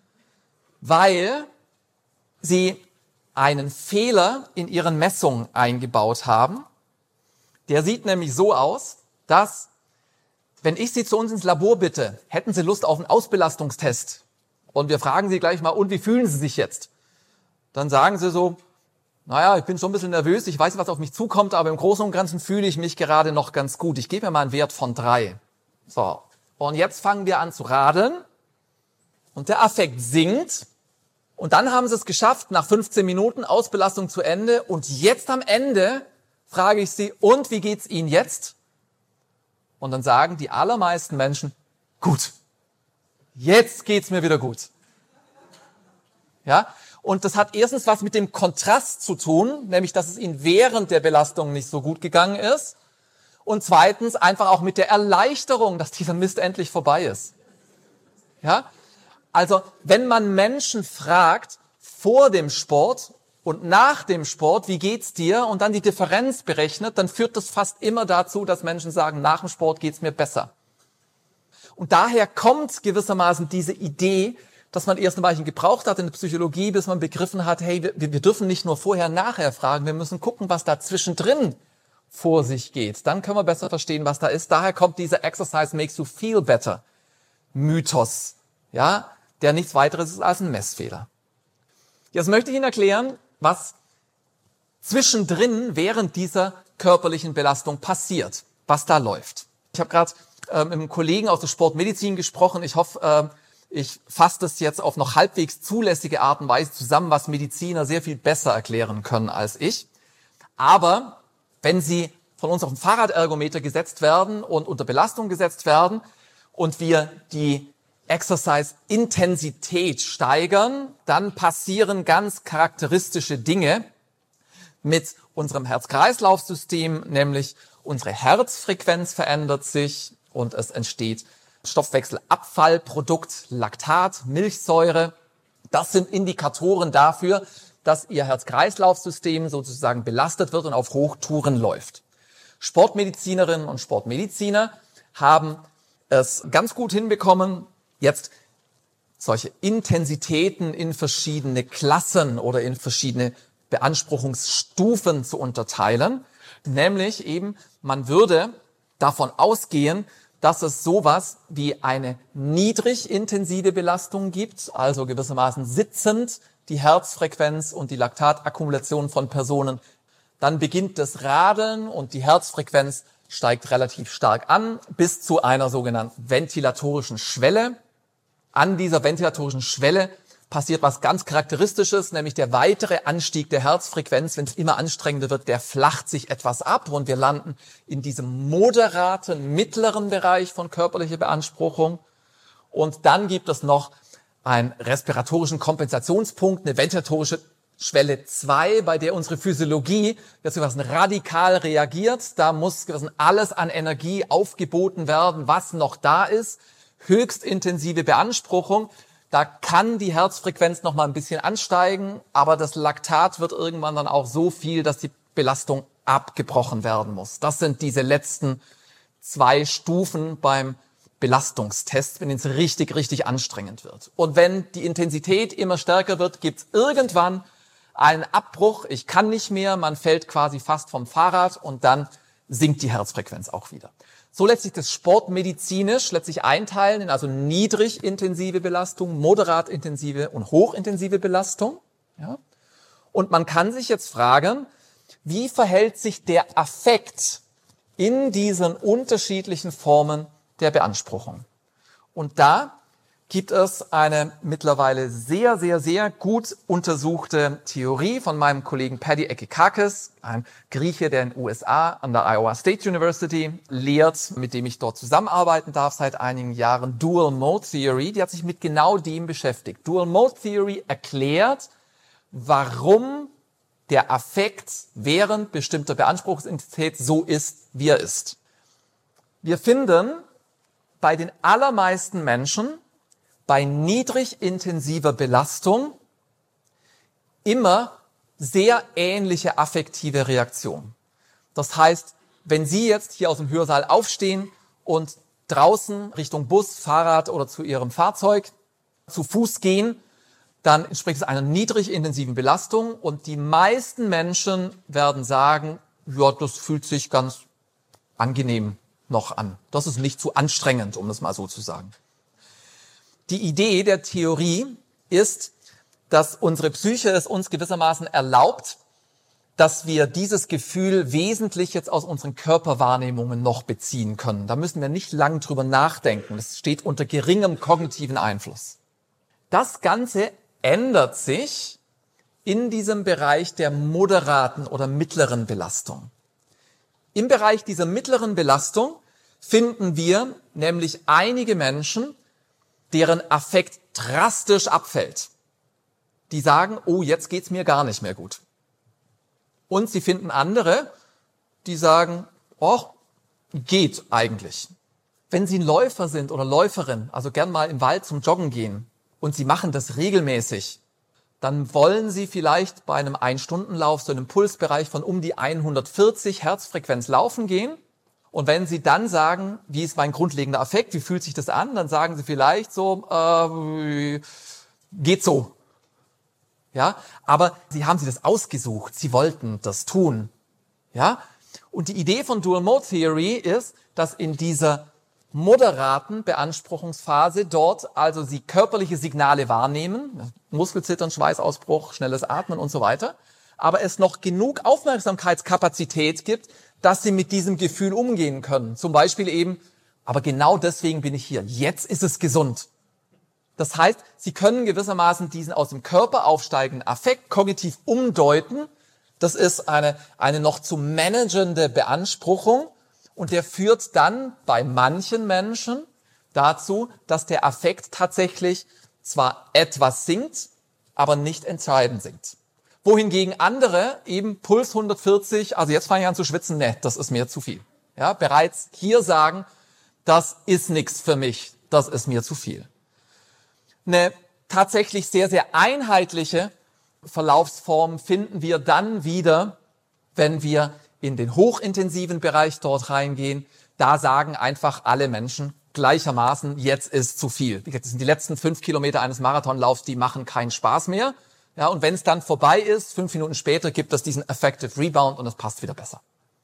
weil sie einen Fehler in ihren Messungen eingebaut haben. Der sieht nämlich so aus, dass, wenn ich Sie zu uns ins Labor bitte, hätten Sie Lust auf einen Ausbelastungstest? Und wir fragen Sie gleich mal, und wie fühlen Sie sich jetzt? Dann sagen Sie so, naja, ich bin schon ein bisschen nervös, ich weiß, was auf mich zukommt, aber im Großen und Ganzen fühle ich mich gerade noch ganz gut. Ich gebe mir mal einen Wert von drei. So, und jetzt fangen wir an zu radeln und der Affekt sinkt. Und dann haben Sie es geschafft, nach fünfzehn Minuten Ausbelastung zu Ende. Und jetzt am Ende frage ich Sie, und wie geht's Ihnen jetzt? Und dann sagen die allermeisten Menschen, gut, jetzt geht's mir wieder gut. Ja, und das hat erstens was mit dem Kontrast zu tun, nämlich, dass es ihnen während der Belastung nicht so gut gegangen ist. Und zweitens einfach auch mit der Erleichterung, dass dieser Mist endlich vorbei ist. Ja, also wenn man Menschen fragt vor dem Sport und nach dem Sport, wie geht's dir, und dann die Differenz berechnet, dann führt das fast immer dazu, dass Menschen sagen, nach dem Sport geht's mir besser. Und daher kommt gewissermaßen diese Idee, dass man erst ein Weilchen gebraucht hat in der Psychologie, bis man begriffen hat, hey, wir, wir dürfen nicht nur vorher, nachher fragen, wir müssen gucken, was da zwischendrin vor sich geht. Dann können wir besser verstehen, was da ist. Daher kommt dieser Exercise makes you feel better Mythos, ja, der nichts weiteres ist als ein Messfehler. Jetzt möchte ich Ihnen erklären, was zwischendrin während dieser körperlichen Belastung passiert, was da läuft. Ich habe gerade äh, mit einem Kollegen aus der Sportmedizin gesprochen. Ich hoffe, äh, ich fasse das jetzt auf noch halbwegs zulässige Art und Weise zusammen, was Mediziner sehr viel besser erklären können als ich. Aber wenn Sie von uns auf den Fahrradergometer gesetzt werden und unter Belastung gesetzt werden und wir die Exercise-Intensität steigern, dann passieren ganz charakteristische Dinge mit unserem Herz-Kreislauf-System, nämlich unsere Herzfrequenz verändert sich und es entsteht Stoffwechselabfallprodukt, Laktat, Milchsäure. Das sind Indikatoren dafür, dass Ihr Herz-Kreislauf-System sozusagen belastet wird und auf Hochtouren läuft. Sportmedizinerinnen und Sportmediziner haben es ganz gut hinbekommen, jetzt solche Intensitäten in verschiedene Klassen oder in verschiedene Beanspruchungsstufen zu unterteilen. Nämlich eben, man würde davon ausgehen, dass es sowas wie eine niedrig intensive Belastung gibt, also gewissermaßen sitzend die Herzfrequenz und die Laktatakkumulation von Personen. Dann beginnt das Radeln und die Herzfrequenz steigt relativ stark an bis zu einer sogenannten ventilatorischen Schwelle. An dieser ventilatorischen Schwelle passiert was ganz Charakteristisches, nämlich der weitere Anstieg der Herzfrequenz, wenn es immer anstrengender wird, der flacht sich etwas ab und wir landen in diesem moderaten, mittleren Bereich von körperlicher Beanspruchung. Und dann gibt es noch einen respiratorischen Kompensationspunkt, eine ventilatorische Schwelle zwei, bei der unsere Physiologie jetzt radikal reagiert. Da muss alles an Energie aufgeboten werden, was noch da ist. Höchst intensive Beanspruchung. Da kann die Herzfrequenz noch mal ein bisschen ansteigen, aber das Laktat wird irgendwann dann auch so viel, dass die Belastung abgebrochen werden muss. Das sind diese letzten zwei Stufen beim Belastungstest, wenn es richtig, richtig anstrengend wird. Und wenn die Intensität immer stärker wird, gibt es irgendwann einen Abbruch. Ich kann nicht mehr, man fällt quasi fast vom Fahrrad und dann sinkt die Herzfrequenz auch wieder. So lässt sich das sportmedizinisch letztlich einteilen in also niedrig intensive Belastung, moderat intensive und hochintensive Belastung. Ja? Und man kann sich jetzt fragen, wie verhält sich der Affekt in diesen unterschiedlichen Formen der Beanspruchung? Und da gibt es eine mittlerweile sehr, sehr, sehr gut untersuchte Theorie von meinem Kollegen Paddy Ekikakis, ein Grieche, der in den U S A an der Iowa State University lehrt, mit dem ich dort zusammenarbeiten darf seit einigen Jahren, Dual Mode Theory. Die hat sich mit genau dem beschäftigt. Dual Mode Theory erklärt, warum der Affekt während bestimmter Beanspruchungsintensität so ist, wie er ist. Wir finden bei den allermeisten Menschen bei niedrig intensiver Belastung immer sehr ähnliche affektive Reaktionen. Das heißt, wenn Sie jetzt hier aus dem Hörsaal aufstehen und draußen Richtung Bus, Fahrrad oder zu Ihrem Fahrzeug zu Fuß gehen, dann entspricht es einer niedrig intensiven Belastung und die meisten Menschen werden sagen, ja, das fühlt sich ganz angenehm noch an. Das ist nicht zu anstrengend, um das mal so zu sagen. Die Idee der Theorie ist, dass unsere Psyche es uns gewissermaßen erlaubt, dass wir dieses Gefühl wesentlich jetzt aus unseren Körperwahrnehmungen noch beziehen können. Da müssen wir nicht lang drüber nachdenken. Das steht unter geringem kognitiven Einfluss. Das Ganze ändert sich in diesem Bereich der moderaten oder mittleren Belastung. Im Bereich dieser mittleren Belastung finden wir nämlich einige Menschen, deren Affekt drastisch abfällt. Die sagen, oh, jetzt geht's mir gar nicht mehr gut. Und sie finden andere, die sagen, oh, geht eigentlich. Wenn Sie ein Läufer sind oder Läuferin, also gern mal im Wald zum Joggen gehen und Sie machen das regelmäßig, dann wollen Sie vielleicht bei einem Ein-Stunden-Lauf so einem Pulsbereich von um die hundertvierzig Herzfrequenz laufen gehen. Und wenn Sie dann sagen, wie ist mein grundlegender Affekt, wie fühlt sich das an, dann sagen Sie vielleicht so, äh, geht so. Ja, aber Sie haben sich das ausgesucht, Sie wollten das tun. Ja, und die Idee von Dual Mode Theory ist, dass in dieser moderaten Beanspruchungsphase dort also Sie körperliche Signale wahrnehmen, Muskelzittern, Schweißausbruch, schnelles Atmen und so weiter, aber es noch genug Aufmerksamkeitskapazität gibt, dass Sie mit diesem Gefühl umgehen können. Zum Beispiel eben, aber genau deswegen bin ich hier. Jetzt ist es gesund. Das heißt, Sie können gewissermaßen diesen aus dem Körper aufsteigenden Affekt kognitiv umdeuten. Das ist eine, eine noch zu managende Beanspruchung und der führt dann bei manchen Menschen dazu, dass der Affekt tatsächlich zwar etwas sinkt, aber nicht entscheidend sinkt. Wohingegen andere eben Puls hundertvierzig, also jetzt fange ich an zu schwitzen, ne, das ist mir zu viel. Ja, bereits hier sagen, das ist nichts für mich, das ist mir zu viel. Eine tatsächlich sehr, sehr einheitliche Verlaufsform finden wir dann wieder, wenn wir in den hochintensiven Bereich dort reingehen. Da sagen einfach alle Menschen gleichermaßen, jetzt ist zu viel. Wie gesagt, das sind die letzten fünf Kilometer eines Marathonlaufs, die machen keinen Spaß mehr. Ja, und wenn es dann vorbei ist, fünf Minuten später, gibt es diesen Affective Rebound und es passt wieder besser.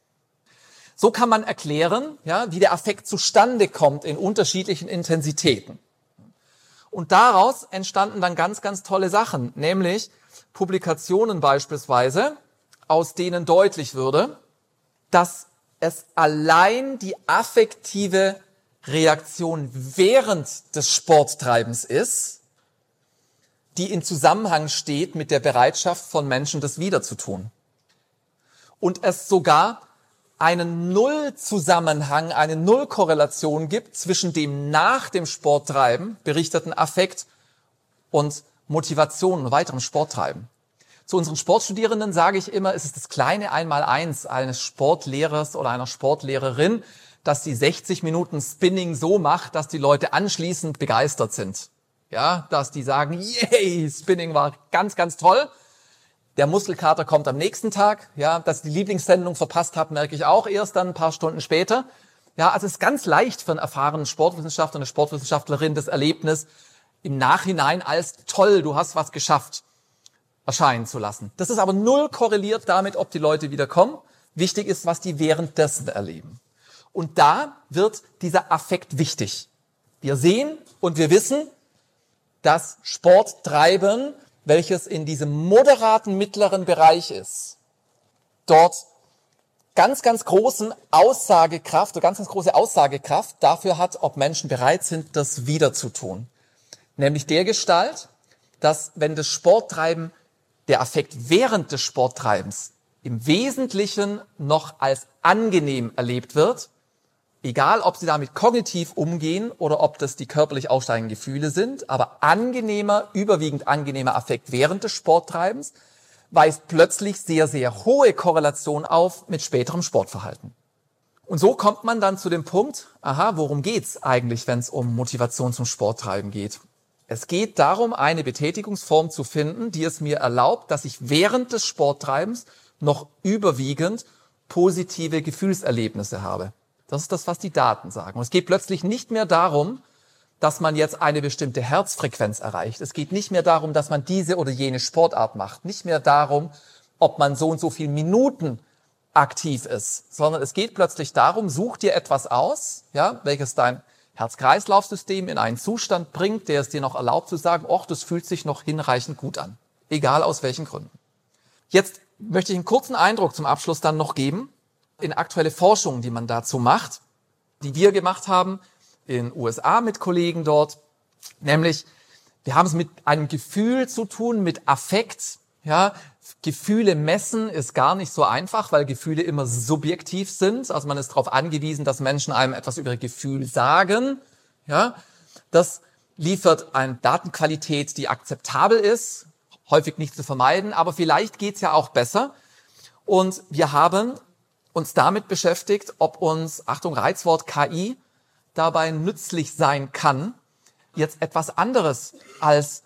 So kann man erklären, ja, wie der Affekt zustande kommt in unterschiedlichen Intensitäten. Und daraus entstanden dann ganz, ganz tolle Sachen, nämlich Publikationen beispielsweise, aus denen deutlich würde, dass es allein die affektive Reaktion während des Sporttreibens ist, die in Zusammenhang steht mit der Bereitschaft von Menschen, das wieder zu tun. Und es sogar einen Nullzusammenhang, eine Nullkorrelation gibt zwischen dem nach dem Sporttreiben berichteten Affekt und Motivation und weiterem Sporttreiben. Zu unseren Sportstudierenden sage ich immer, es ist das kleine Einmaleins eines Sportlehrers oder einer Sportlehrerin, dass die sechzig Minuten Spinning so macht, dass die Leute anschließend begeistert sind. Ja, dass die sagen, yay, Spinning war ganz, ganz toll. Der Muskelkater kommt am nächsten Tag. Ja, dass ich die Lieblingssendung verpasst habe, merke ich auch erst dann ein paar Stunden später. Ja, also es ist ganz leicht für einen erfahrenen Sportwissenschaftler, eine Sportwissenschaftlerin, das Erlebnis im Nachhinein als toll, du hast was geschafft, erscheinen zu lassen. Das ist aber null korreliert damit, ob die Leute wieder kommen. Wichtig ist, was die währenddessen erleben. Und da wird dieser Affekt wichtig. Wir sehen und wir wissen, dass Sporttreiben, welches in diesem moderaten mittleren Bereich ist, dort ganz, ganz großen Aussagekraft, oder ganz, ganz große Aussagekraft dafür hat, ob Menschen bereit sind, das wieder zu tun. Nämlich der Gestalt, dass wenn das Sporttreiben, der Affekt während des Sporttreibens im Wesentlichen noch als angenehm erlebt wird, egal ob sie damit kognitiv umgehen oder ob das die körperlich aufsteigenden Gefühle sind, aber angenehmer, überwiegend angenehmer Affekt während des Sporttreibens weist plötzlich sehr, sehr hohe Korrelation auf mit späterem Sportverhalten. Und so kommt man dann zu dem Punkt, aha, worum geht's eigentlich, wenn es um Motivation zum Sporttreiben geht? Es geht darum, eine Betätigungsform zu finden, die es mir erlaubt, dass ich während des Sporttreibens noch überwiegend positive Gefühlserlebnisse habe. Das ist das, was die Daten sagen. Und es geht plötzlich nicht mehr darum, dass man jetzt eine bestimmte Herzfrequenz erreicht. Es geht nicht mehr darum, dass man diese oder jene Sportart macht. Nicht mehr darum, ob man so und so viele Minuten aktiv ist, sondern es geht plötzlich darum, such dir etwas aus, ja, welches dein Herz-Kreislauf-System in einen Zustand bringt, der es dir noch erlaubt zu sagen, ach, das fühlt sich noch hinreichend gut an. Egal aus welchen Gründen. Jetzt möchte ich einen kurzen Eindruck zum Abschluss dann noch geben in aktuelle Forschung, die man dazu macht, die wir gemacht haben in den U S A mit Kollegen dort. Nämlich, wir haben es mit einem Gefühl zu tun, mit Affekt. Ja, Gefühle messen ist gar nicht so einfach, weil Gefühle immer subjektiv sind. Also man ist darauf angewiesen, dass Menschen einem etwas über ihr Gefühl sagen. Ja, das liefert eine Datenqualität, die akzeptabel ist, häufig nicht zu vermeiden, aber vielleicht geht's ja auch besser. Und wir haben uns damit beschäftigt, ob uns, Achtung, Reizwort K I, dabei nützlich sein kann, jetzt etwas anderes als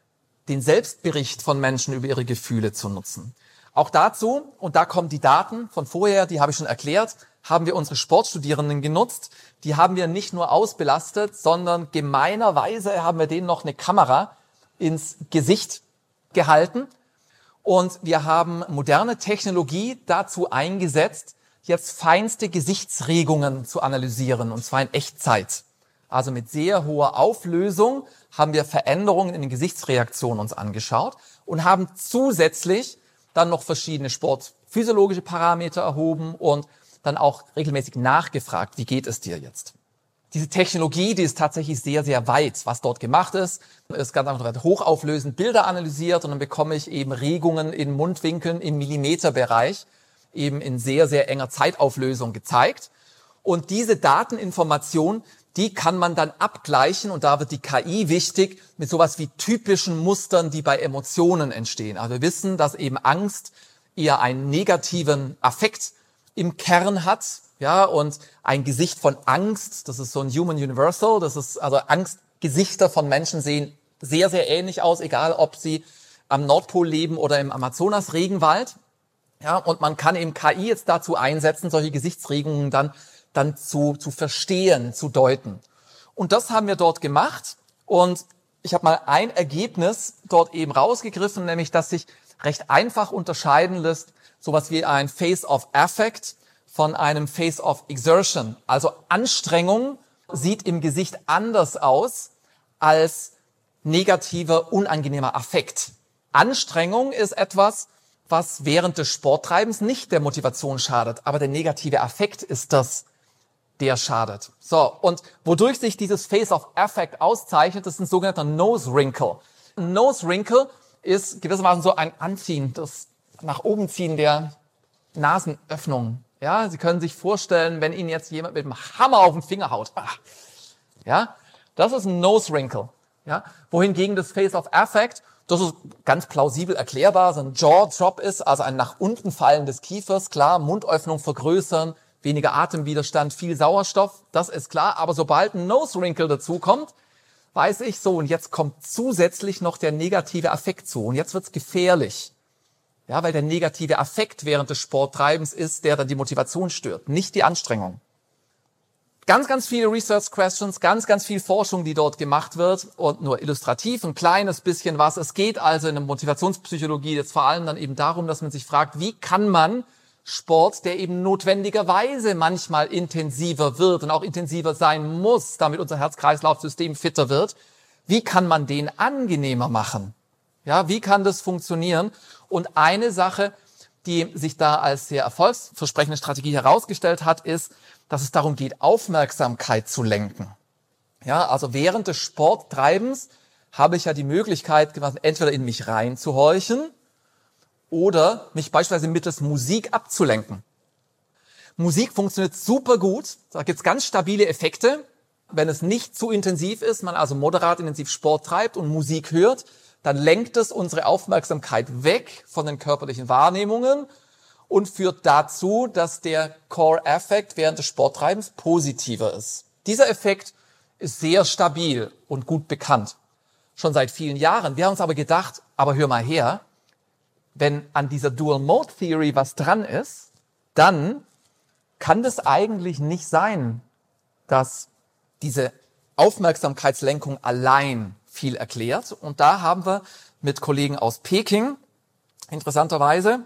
den Selbstbericht von Menschen über ihre Gefühle zu nutzen. Auch dazu, und da kommen die Daten von vorher, die habe ich schon erklärt, haben wir unsere Sportstudierenden genutzt. Die haben wir nicht nur ausbelastet, sondern gemeinerweise haben wir denen noch eine Kamera ins Gesicht gehalten. Und wir haben moderne Technologie dazu eingesetzt, jetzt feinste Gesichtsregungen zu analysieren, und zwar in Echtzeit. Also mit sehr hoher Auflösung haben wir Veränderungen in den Gesichtsreaktionen uns angeschaut und haben zusätzlich dann noch verschiedene sportphysiologische Parameter erhoben und dann auch regelmäßig nachgefragt, wie geht es dir jetzt? Diese Technologie, die ist tatsächlich sehr, sehr weit, was dort gemacht ist. Es ist ganz einfach hochauflösend Bilder analysiert und dann bekomme ich eben Regungen in Mundwinkeln im Millimeterbereich eben in sehr, sehr enger Zeitauflösung gezeigt. Und diese Dateninformation, die kann man dann abgleichen, und da wird die K I wichtig, mit sowas wie typischen Mustern, die bei Emotionen entstehen. Also wir wissen, dass eben Angst eher einen negativen Affekt im Kern hat, ja, und ein Gesicht von Angst, das ist so ein Human Universal, das ist, also Angstgesichter von Menschen sehen sehr, sehr ähnlich aus, egal ob sie am Nordpol leben oder im Amazonas-Regenwald. Ja, und man kann eben K I jetzt dazu einsetzen, solche Gesichtsregungen dann dann zu zu verstehen, zu deuten. Und das haben wir dort gemacht, und ich habe mal ein Ergebnis dort eben rausgegriffen, nämlich dass sich recht einfach unterscheiden lässt, sowas wie ein Face of Affect von einem Face of Exertion. Also Anstrengung sieht im Gesicht anders aus als negativer, unangenehmer Affekt. Anstrengung ist etwas, was während des Sporttreibens nicht der Motivation schadet, aber der negative Affekt ist das, der schadet. So, und wodurch sich dieses Face of Affect auszeichnet, das ist ein sogenannter Nose Wrinkle. Nose Wrinkle ist gewissermaßen so ein Anziehen, das nach oben ziehen der Nasenöffnung. Ja, Sie können sich vorstellen, wenn Ihnen jetzt jemand mit dem Hammer auf den Finger haut. Ah, ja, das ist ein Nose Wrinkle. Ja, wohingegen das Face of Affect, das ist ganz plausibel erklärbar, so ein Jaw Drop ist, also ein nach unten Fallen des Kiefers. Klar, Mundöffnung vergrößern, weniger Atemwiderstand, viel Sauerstoff, das ist klar. Aber sobald ein Nose Wrinkle dazu kommt, weiß ich so, und jetzt kommt zusätzlich noch der negative Affekt zu. Und jetzt wird's gefährlich. Ja, weil der negative Affekt während des Sporttreibens ist, der dann die Motivation stört, nicht die Anstrengung. Ganz, ganz viele Research Questions, ganz, ganz viel Forschung, die dort gemacht wird und nur illustrativ ein kleines bisschen was. Es geht also in der Motivationspsychologie jetzt vor allem dann eben darum, dass man sich fragt, wie kann man Sport, der eben notwendigerweise manchmal intensiver wird und auch intensiver sein muss, damit unser Herz-Kreislauf-System fitter wird, wie kann man den angenehmer machen? Ja, wie kann das funktionieren? Und eine Sache, die sich da als sehr erfolgsversprechende Strategie herausgestellt hat, ist, dass es darum geht, Aufmerksamkeit zu lenken. Ja, also während des Sporttreibens habe ich ja die Möglichkeit, entweder in mich reinzuhorchen oder mich beispielsweise mittels Musik abzulenken. Musik funktioniert super gut, da gibt es ganz stabile Effekte. Wenn es nicht zu intensiv ist, man also moderat intensiv Sport treibt und Musik hört, dann lenkt es unsere Aufmerksamkeit weg von den körperlichen Wahrnehmungen und führt dazu, dass der Core-Affekt während des Sporttreibens positiver ist. Dieser Effekt ist sehr stabil und gut bekannt, schon seit vielen Jahren. Wir haben uns aber gedacht, aber hör mal her, wenn an dieser Dual-Mode-Theory was dran ist, dann kann das eigentlich nicht sein, dass diese Aufmerksamkeitslenkung allein viel erklärt. Und da haben wir mit Kollegen aus Peking interessanterweise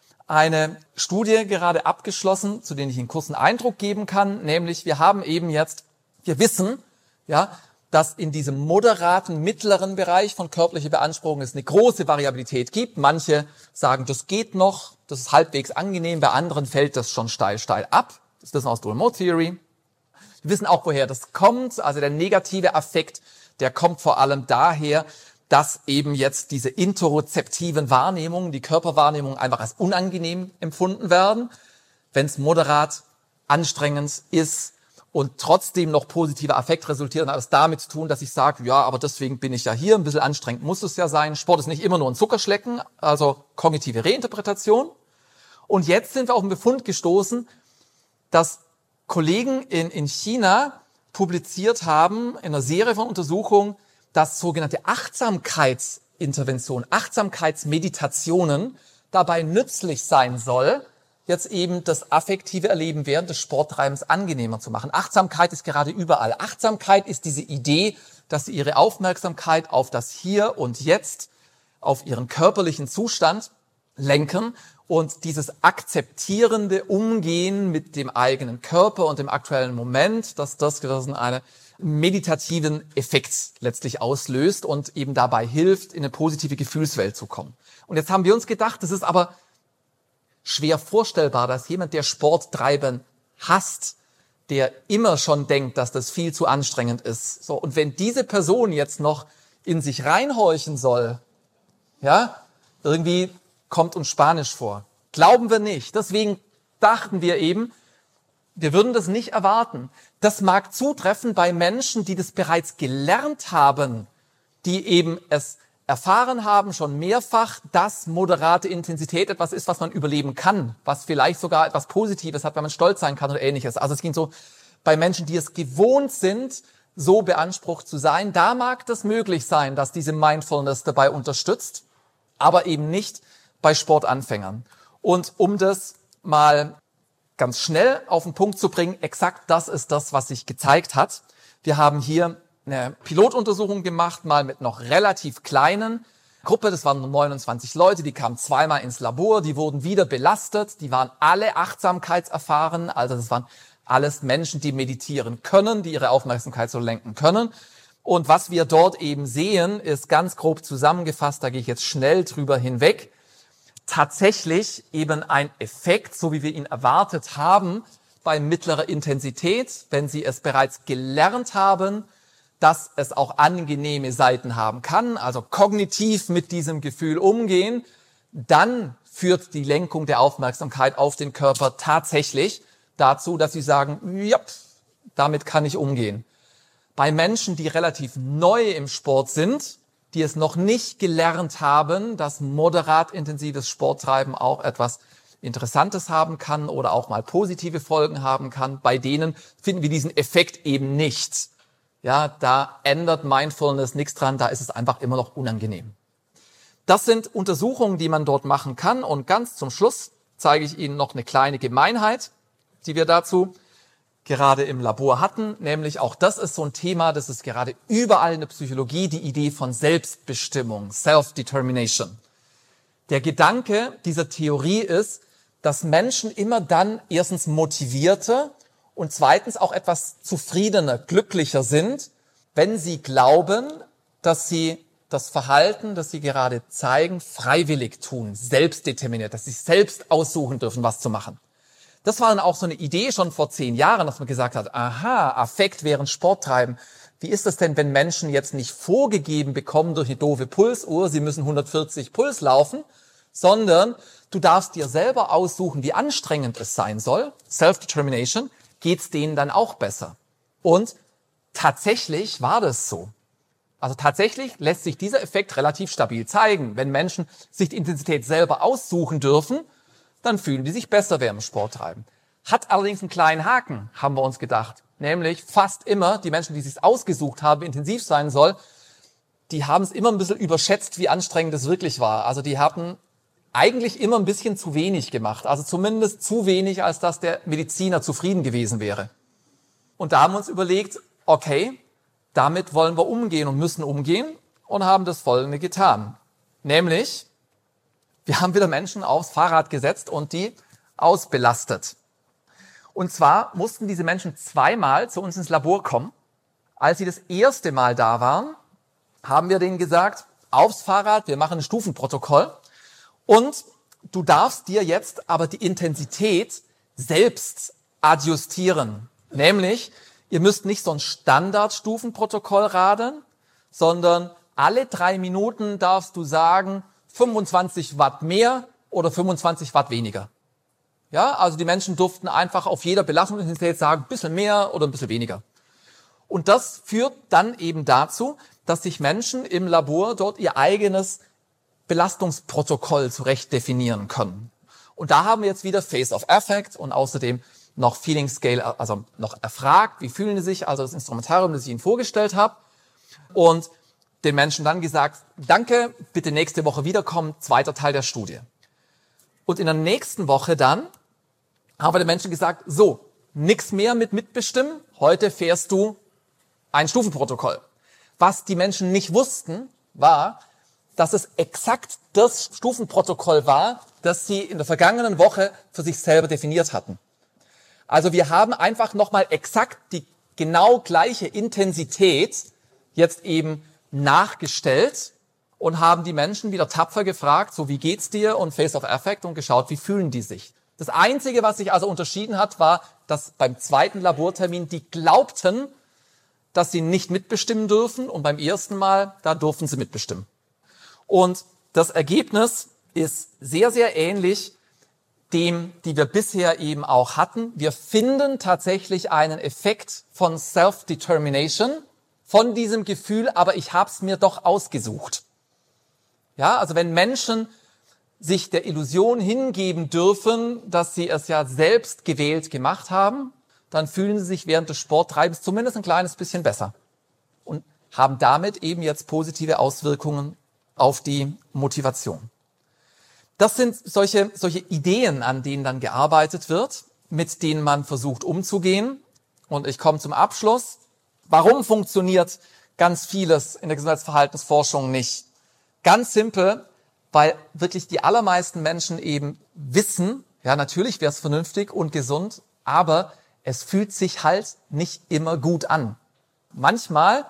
eine Studie gerade abgeschlossen, zu denen ich einen kurzen Eindruck geben kann. Nämlich, wir haben eben jetzt, wir wissen, ja, dass in diesem moderaten, mittleren Bereich von körperlicher Beanspruchung es eine große Variabilität gibt. Manche sagen, das geht noch, das ist halbwegs angenehm, bei anderen fällt das schon steil, steil ab. Das wissen wir aus Dual-Mode-Theory. Wir wissen auch, woher das kommt. Also der negative Affekt, der kommt vor allem daher, dass eben jetzt diese interozeptiven Wahrnehmungen, die Körperwahrnehmungen einfach als unangenehm empfunden werden. Wenn es moderat anstrengend ist und trotzdem noch positiver Affekt resultiert, dann hat es damit zu tun, dass ich sage, ja, aber deswegen bin ich ja hier, ein bisschen anstrengend muss es ja sein. Sport ist nicht immer nur ein Zuckerschlecken, also kognitive Reinterpretation. Und jetzt sind wir auf einen Befund gestoßen, dass Kollegen in, in China publiziert haben in einer Serie von Untersuchungen, dass sogenannte Achtsamkeitsinterventionen, Achtsamkeitsmeditationen dabei nützlich sein soll, jetzt eben das affektive Erleben während des Sporttreibens angenehmer zu machen. Achtsamkeit ist gerade überall. Achtsamkeit ist diese Idee, dass Sie Ihre Aufmerksamkeit auf das Hier und Jetzt, auf Ihren körperlichen Zustand lenken und dieses akzeptierende Umgehen mit dem eigenen Körper und dem aktuellen Moment, dass das einen meditativen Effekt letztlich auslöst und eben dabei hilft, in eine positive Gefühlswelt zu kommen. Und jetzt haben wir uns gedacht, das ist aber schwer vorstellbar, dass jemand, der Sport treiben hasst, der immer schon denkt, dass das viel zu anstrengend ist. So, und wenn diese Person jetzt noch in sich reinhorchen soll, ja, irgendwie kommt uns Spanisch vor. Glauben wir nicht. Deswegen dachten wir eben, wir würden das nicht erwarten. Das mag zutreffen bei Menschen, die das bereits gelernt haben, die eben es erfahren haben, schon mehrfach, dass moderate Intensität etwas ist, was man überleben kann, was vielleicht sogar etwas Positives hat, wenn man stolz sein kann oder Ähnliches. Also es ging so bei Menschen, die es gewohnt sind, so beansprucht zu sein. Da mag das möglich sein, dass diese Mindfulness dabei unterstützt, aber eben nicht bei Sportanfängern. Und um das mal ganz schnell auf den Punkt zu bringen, exakt das ist das, was sich gezeigt hat. Wir haben hier eine Pilotuntersuchung gemacht, mal mit noch relativ kleinen Gruppe, das waren nur neunundzwanzig Leute, die kamen zweimal ins Labor, die wurden wieder belastet, die waren alle achtsamkeitserfahren, also das waren alles Menschen, die meditieren können, die ihre Aufmerksamkeit so lenken können. Und was wir dort eben sehen, ist ganz grob zusammengefasst, da gehe ich jetzt schnell drüber hinweg, tatsächlich eben ein Effekt, so wie wir ihn erwartet haben, bei mittlerer Intensität, wenn Sie es bereits gelernt haben, dass es auch angenehme Seiten haben kann, also kognitiv mit diesem Gefühl umgehen, dann führt die Lenkung der Aufmerksamkeit auf den Körper tatsächlich dazu, dass sie sagen, ja, damit kann ich umgehen. Bei Menschen, die relativ neu im Sport sind, die es noch nicht gelernt haben, dass moderat intensives Sporttreiben auch etwas Interessantes haben kann oder auch mal positive Folgen haben kann, bei denen finden wir diesen Effekt eben nicht. Ja, da ändert Mindfulness nichts dran, da ist es einfach immer noch unangenehm. Das sind Untersuchungen, die man dort machen kann. Und ganz zum Schluss zeige ich Ihnen noch eine kleine Gemeinheit, die wir dazu gerade im Labor hatten. Nämlich auch das ist so ein Thema, das ist gerade überall in der Psychologie, die Idee von Selbstbestimmung, Self-Determination. Der Gedanke dieser Theorie ist, dass Menschen immer dann erstens motivierter und zweitens auch etwas zufriedener, glücklicher sind, wenn sie glauben, dass sie das Verhalten, das sie gerade zeigen, freiwillig tun, selbstdeterminiert, dass sie selbst aussuchen dürfen, was zu machen. Das war dann auch so eine Idee schon vor zehn Jahren, dass man gesagt hat, aha, Affekt während Sport treiben. Wie ist das denn, wenn Menschen jetzt nicht vorgegeben bekommen durch eine doofe Pulsuhr, sie müssen hundertvierzig Puls laufen, sondern du darfst dir selber aussuchen, wie anstrengend es sein soll, Self-Determination, geht's denen dann auch besser. Und tatsächlich war das so. Also tatsächlich lässt sich dieser Effekt relativ stabil zeigen. Wenn Menschen sich die Intensität selber aussuchen dürfen, dann fühlen die sich besser während dem Sport treiben. Hat allerdings einen kleinen Haken, haben wir uns gedacht. Nämlich fast immer die Menschen, die es sich ausgesucht haben, wie intensiv sein soll, die haben es immer ein bisschen überschätzt, wie anstrengend es wirklich war. Also die hatten eigentlich immer ein bisschen zu wenig gemacht. Also zumindest zu wenig, als dass der Mediziner zufrieden gewesen wäre. Und da haben wir uns überlegt, okay, damit wollen wir umgehen und müssen umgehen und haben das Folgende getan. Nämlich, wir haben wieder Menschen aufs Fahrrad gesetzt und die ausbelastet. Und zwar mussten diese Menschen zweimal zu uns ins Labor kommen. Als sie das erste Mal da waren, haben wir denen gesagt, aufs Fahrrad, wir machen ein Stufenprotokoll und du darfst dir jetzt aber die Intensität selbst adjustieren. Nämlich, ihr müsst nicht so ein Standardstufenprotokoll radeln, sondern alle drei Minuten darfst du sagen, fünfundzwanzig Watt mehr oder fünfundzwanzig Watt weniger. Ja, also die Menschen durften einfach auf jeder Belastungsintensität sagen, ein bisschen mehr oder ein bisschen weniger. Und das führt dann eben dazu, dass sich Menschen im Labor dort ihr eigenes Belastungsprotokoll zurecht definieren können. Und da haben wir jetzt wieder Face of Affect und außerdem noch Feeling Scale, also noch erfragt, wie fühlen sie sich, also das Instrumentarium, das ich Ihnen vorgestellt habe. Und den Menschen dann gesagt, danke, bitte nächste Woche wiederkommen, zweiter Teil der Studie. Und in der nächsten Woche dann haben wir den Menschen gesagt, so, nix mehr mit mitbestimmen, heute fährst du ein Stufenprotokoll. Was die Menschen nicht wussten, war, dass es exakt das Stufenprotokoll war, das sie in der vergangenen Woche für sich selber definiert hatten. Also wir haben einfach nochmal exakt die genau gleiche Intensität jetzt eben nachgestellt und haben die Menschen wieder tapfer gefragt, so wie geht's dir und Face of Affect und geschaut, wie fühlen die sich. Das Einzige, was sich also unterschieden hat, war, dass beim zweiten Labortermin die glaubten, dass sie nicht mitbestimmen dürfen und beim ersten Mal, da durften sie mitbestimmen. Und das Ergebnis ist sehr, sehr ähnlich dem, die wir bisher eben auch hatten. Wir finden tatsächlich einen Effekt von Self-Determination, von diesem Gefühl, aber ich habe es mir doch ausgesucht. Ja, also wenn Menschen sich der Illusion hingeben dürfen, dass sie es ja selbst gewählt gemacht haben, dann fühlen sie sich während des Sporttreibens zumindest ein kleines bisschen besser und haben damit eben jetzt positive Auswirkungen auf die Motivation. Das sind solche, solche Ideen, an denen dann gearbeitet wird, mit denen man versucht umzugehen. Und ich komme zum Abschluss. Warum funktioniert ganz vieles in der Gesundheitsverhaltensforschung nicht? Ganz simpel, weil wirklich die allermeisten Menschen eben wissen, ja, natürlich wäre es vernünftig und gesund, aber es fühlt sich halt nicht immer gut an. Manchmal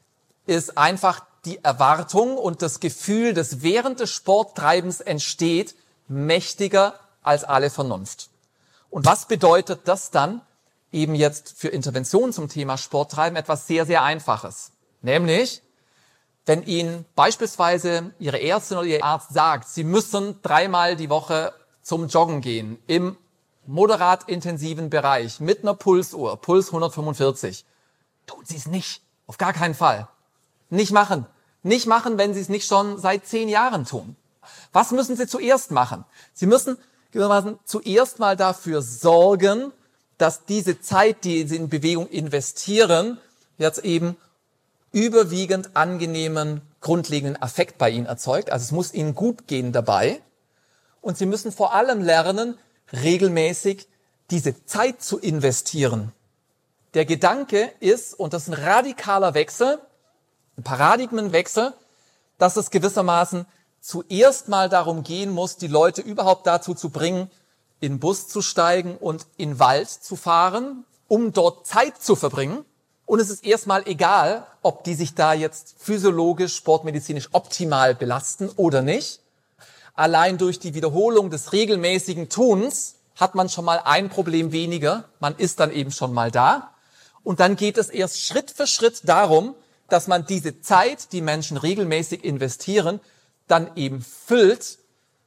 ist einfach die Erwartung und das Gefühl, das während des Sporttreibens entsteht, mächtiger als alle Vernunft. Und was bedeutet das dann eben jetzt für Interventionen zum Thema Sporttreiben? Etwas sehr, sehr Einfaches. Nämlich, wenn Ihnen beispielsweise Ihre Ärztin oder Ihr Arzt sagt, Sie müssen dreimal die Woche zum Joggen gehen, im moderat intensiven Bereich, mit einer Pulsuhr, Puls hundertfünfundvierzig, tun Sie es nicht. Auf gar keinen Fall. Nicht machen. Nicht machen, wenn Sie es nicht schon seit zehn Jahren tun. Was müssen Sie zuerst machen? Sie müssen gewissermaßen zuerst mal dafür sorgen, dass diese Zeit, die Sie in Bewegung investieren, jetzt eben überwiegend angenehmen, grundlegenden Affekt bei Ihnen erzeugt. Also es muss Ihnen gut gehen dabei. Und Sie müssen vor allem lernen, regelmäßig diese Zeit zu investieren. Der Gedanke ist, und das ist ein radikaler Wechsel, ein Paradigmenwechsel, dass es gewissermaßen zuerst mal darum gehen muss, die Leute überhaupt dazu zu bringen, in den Bus zu steigen und in den Wald zu fahren, um dort Zeit zu verbringen. Und es ist erstmal egal, ob die sich da jetzt physiologisch, sportmedizinisch optimal belasten oder nicht. Allein durch die Wiederholung des regelmäßigen Tuns hat man schon mal ein Problem weniger. Man ist dann eben schon mal da. Und dann geht es erst Schritt für Schritt darum, dass man diese Zeit, die Menschen regelmäßig investieren, dann eben füllt,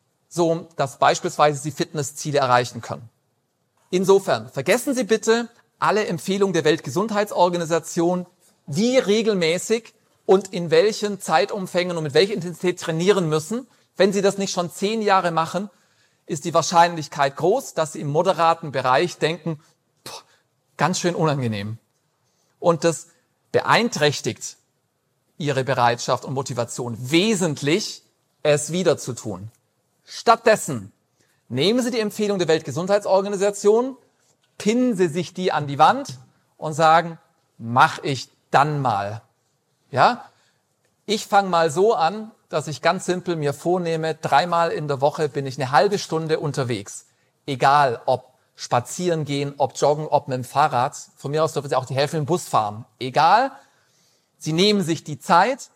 so dass beispielsweise sie Fitnessziele erreichen können. Insofern, vergessen Sie bitte alle Empfehlungen der Weltgesundheitsorganisation, wie regelmäßig und in welchen Zeitumfängen und mit welcher Intensität trainieren müssen. Wenn Sie das nicht schon zehn Jahre machen, ist die Wahrscheinlichkeit groß, dass Sie im moderaten Bereich denken, pff, ganz schön unangenehm. Und das beeinträchtigt Ihre Bereitschaft und Motivation wesentlich, es wieder zu tun. Stattdessen nehmen Sie die Empfehlung der Weltgesundheitsorganisation, pinnen Sie sich die an die Wand und sagen, mach ich dann mal. Ja? Ich fange mal so an, dass ich ganz simpel mir vornehme, dreimal in der Woche bin ich eine halbe Stunde unterwegs. Egal, ob spazieren gehen, ob joggen, ob mit dem Fahrrad. Von mir aus dürfen Sie auch die Hälfte im Bus fahren. Egal. Sie nehmen sich die Zeit,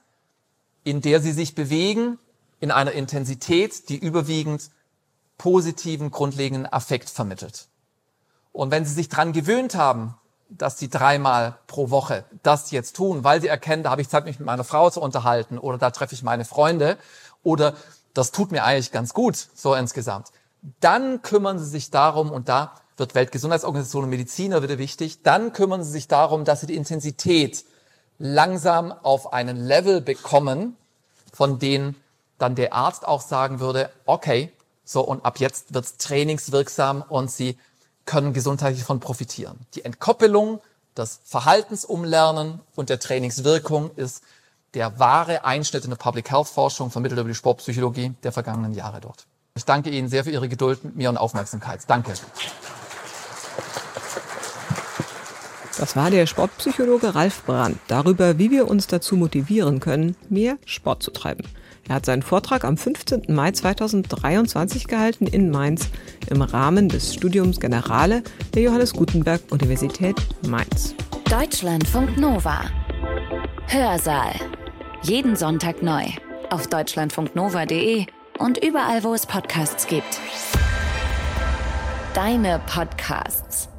in der Sie sich bewegen, in einer Intensität, die überwiegend positiven, grundlegenden Affekt vermittelt. Und wenn Sie sich dran gewöhnt haben, dass Sie dreimal pro Woche das jetzt tun, weil Sie erkennen, da habe ich Zeit, mich mit meiner Frau zu unterhalten oder da treffe ich meine Freunde oder das tut mir eigentlich ganz gut, so insgesamt, dann kümmern Sie sich darum, und da wird Weltgesundheitsorganisation und Mediziner wieder wichtig, dann kümmern Sie sich darum, dass Sie die Intensität langsam auf einen Level bekommen, von denen dann der Arzt auch sagen würde, okay, so und ab jetzt wird's trainingswirksam und Sie können gesundheitlich davon profitieren. Die Entkoppelung, das Verhaltensumlernen und der Trainingswirkung ist der wahre Einschnitt in der Public Health Forschung, vermittelt über die Sportpsychologie der vergangenen Jahre dort. Ich danke Ihnen sehr für Ihre Geduld mit mir und Aufmerksamkeit. Danke. Das war der Sportpsychologe Ralf Brandt darüber, wie wir uns dazu motivieren können, mehr Sport zu treiben. Er hat seinen Vortrag am fünfzehnten Mai zweitausenddreiundzwanzig gehalten in Mainz im Rahmen des Studiums Generale der Johannes Gutenberg Universität Mainz. Deutschlandfunk Nova. Hörsaal. Jeden Sonntag neu. Auf deutschlandfunknova punkt de und überall, wo es Podcasts gibt. Deine Podcasts.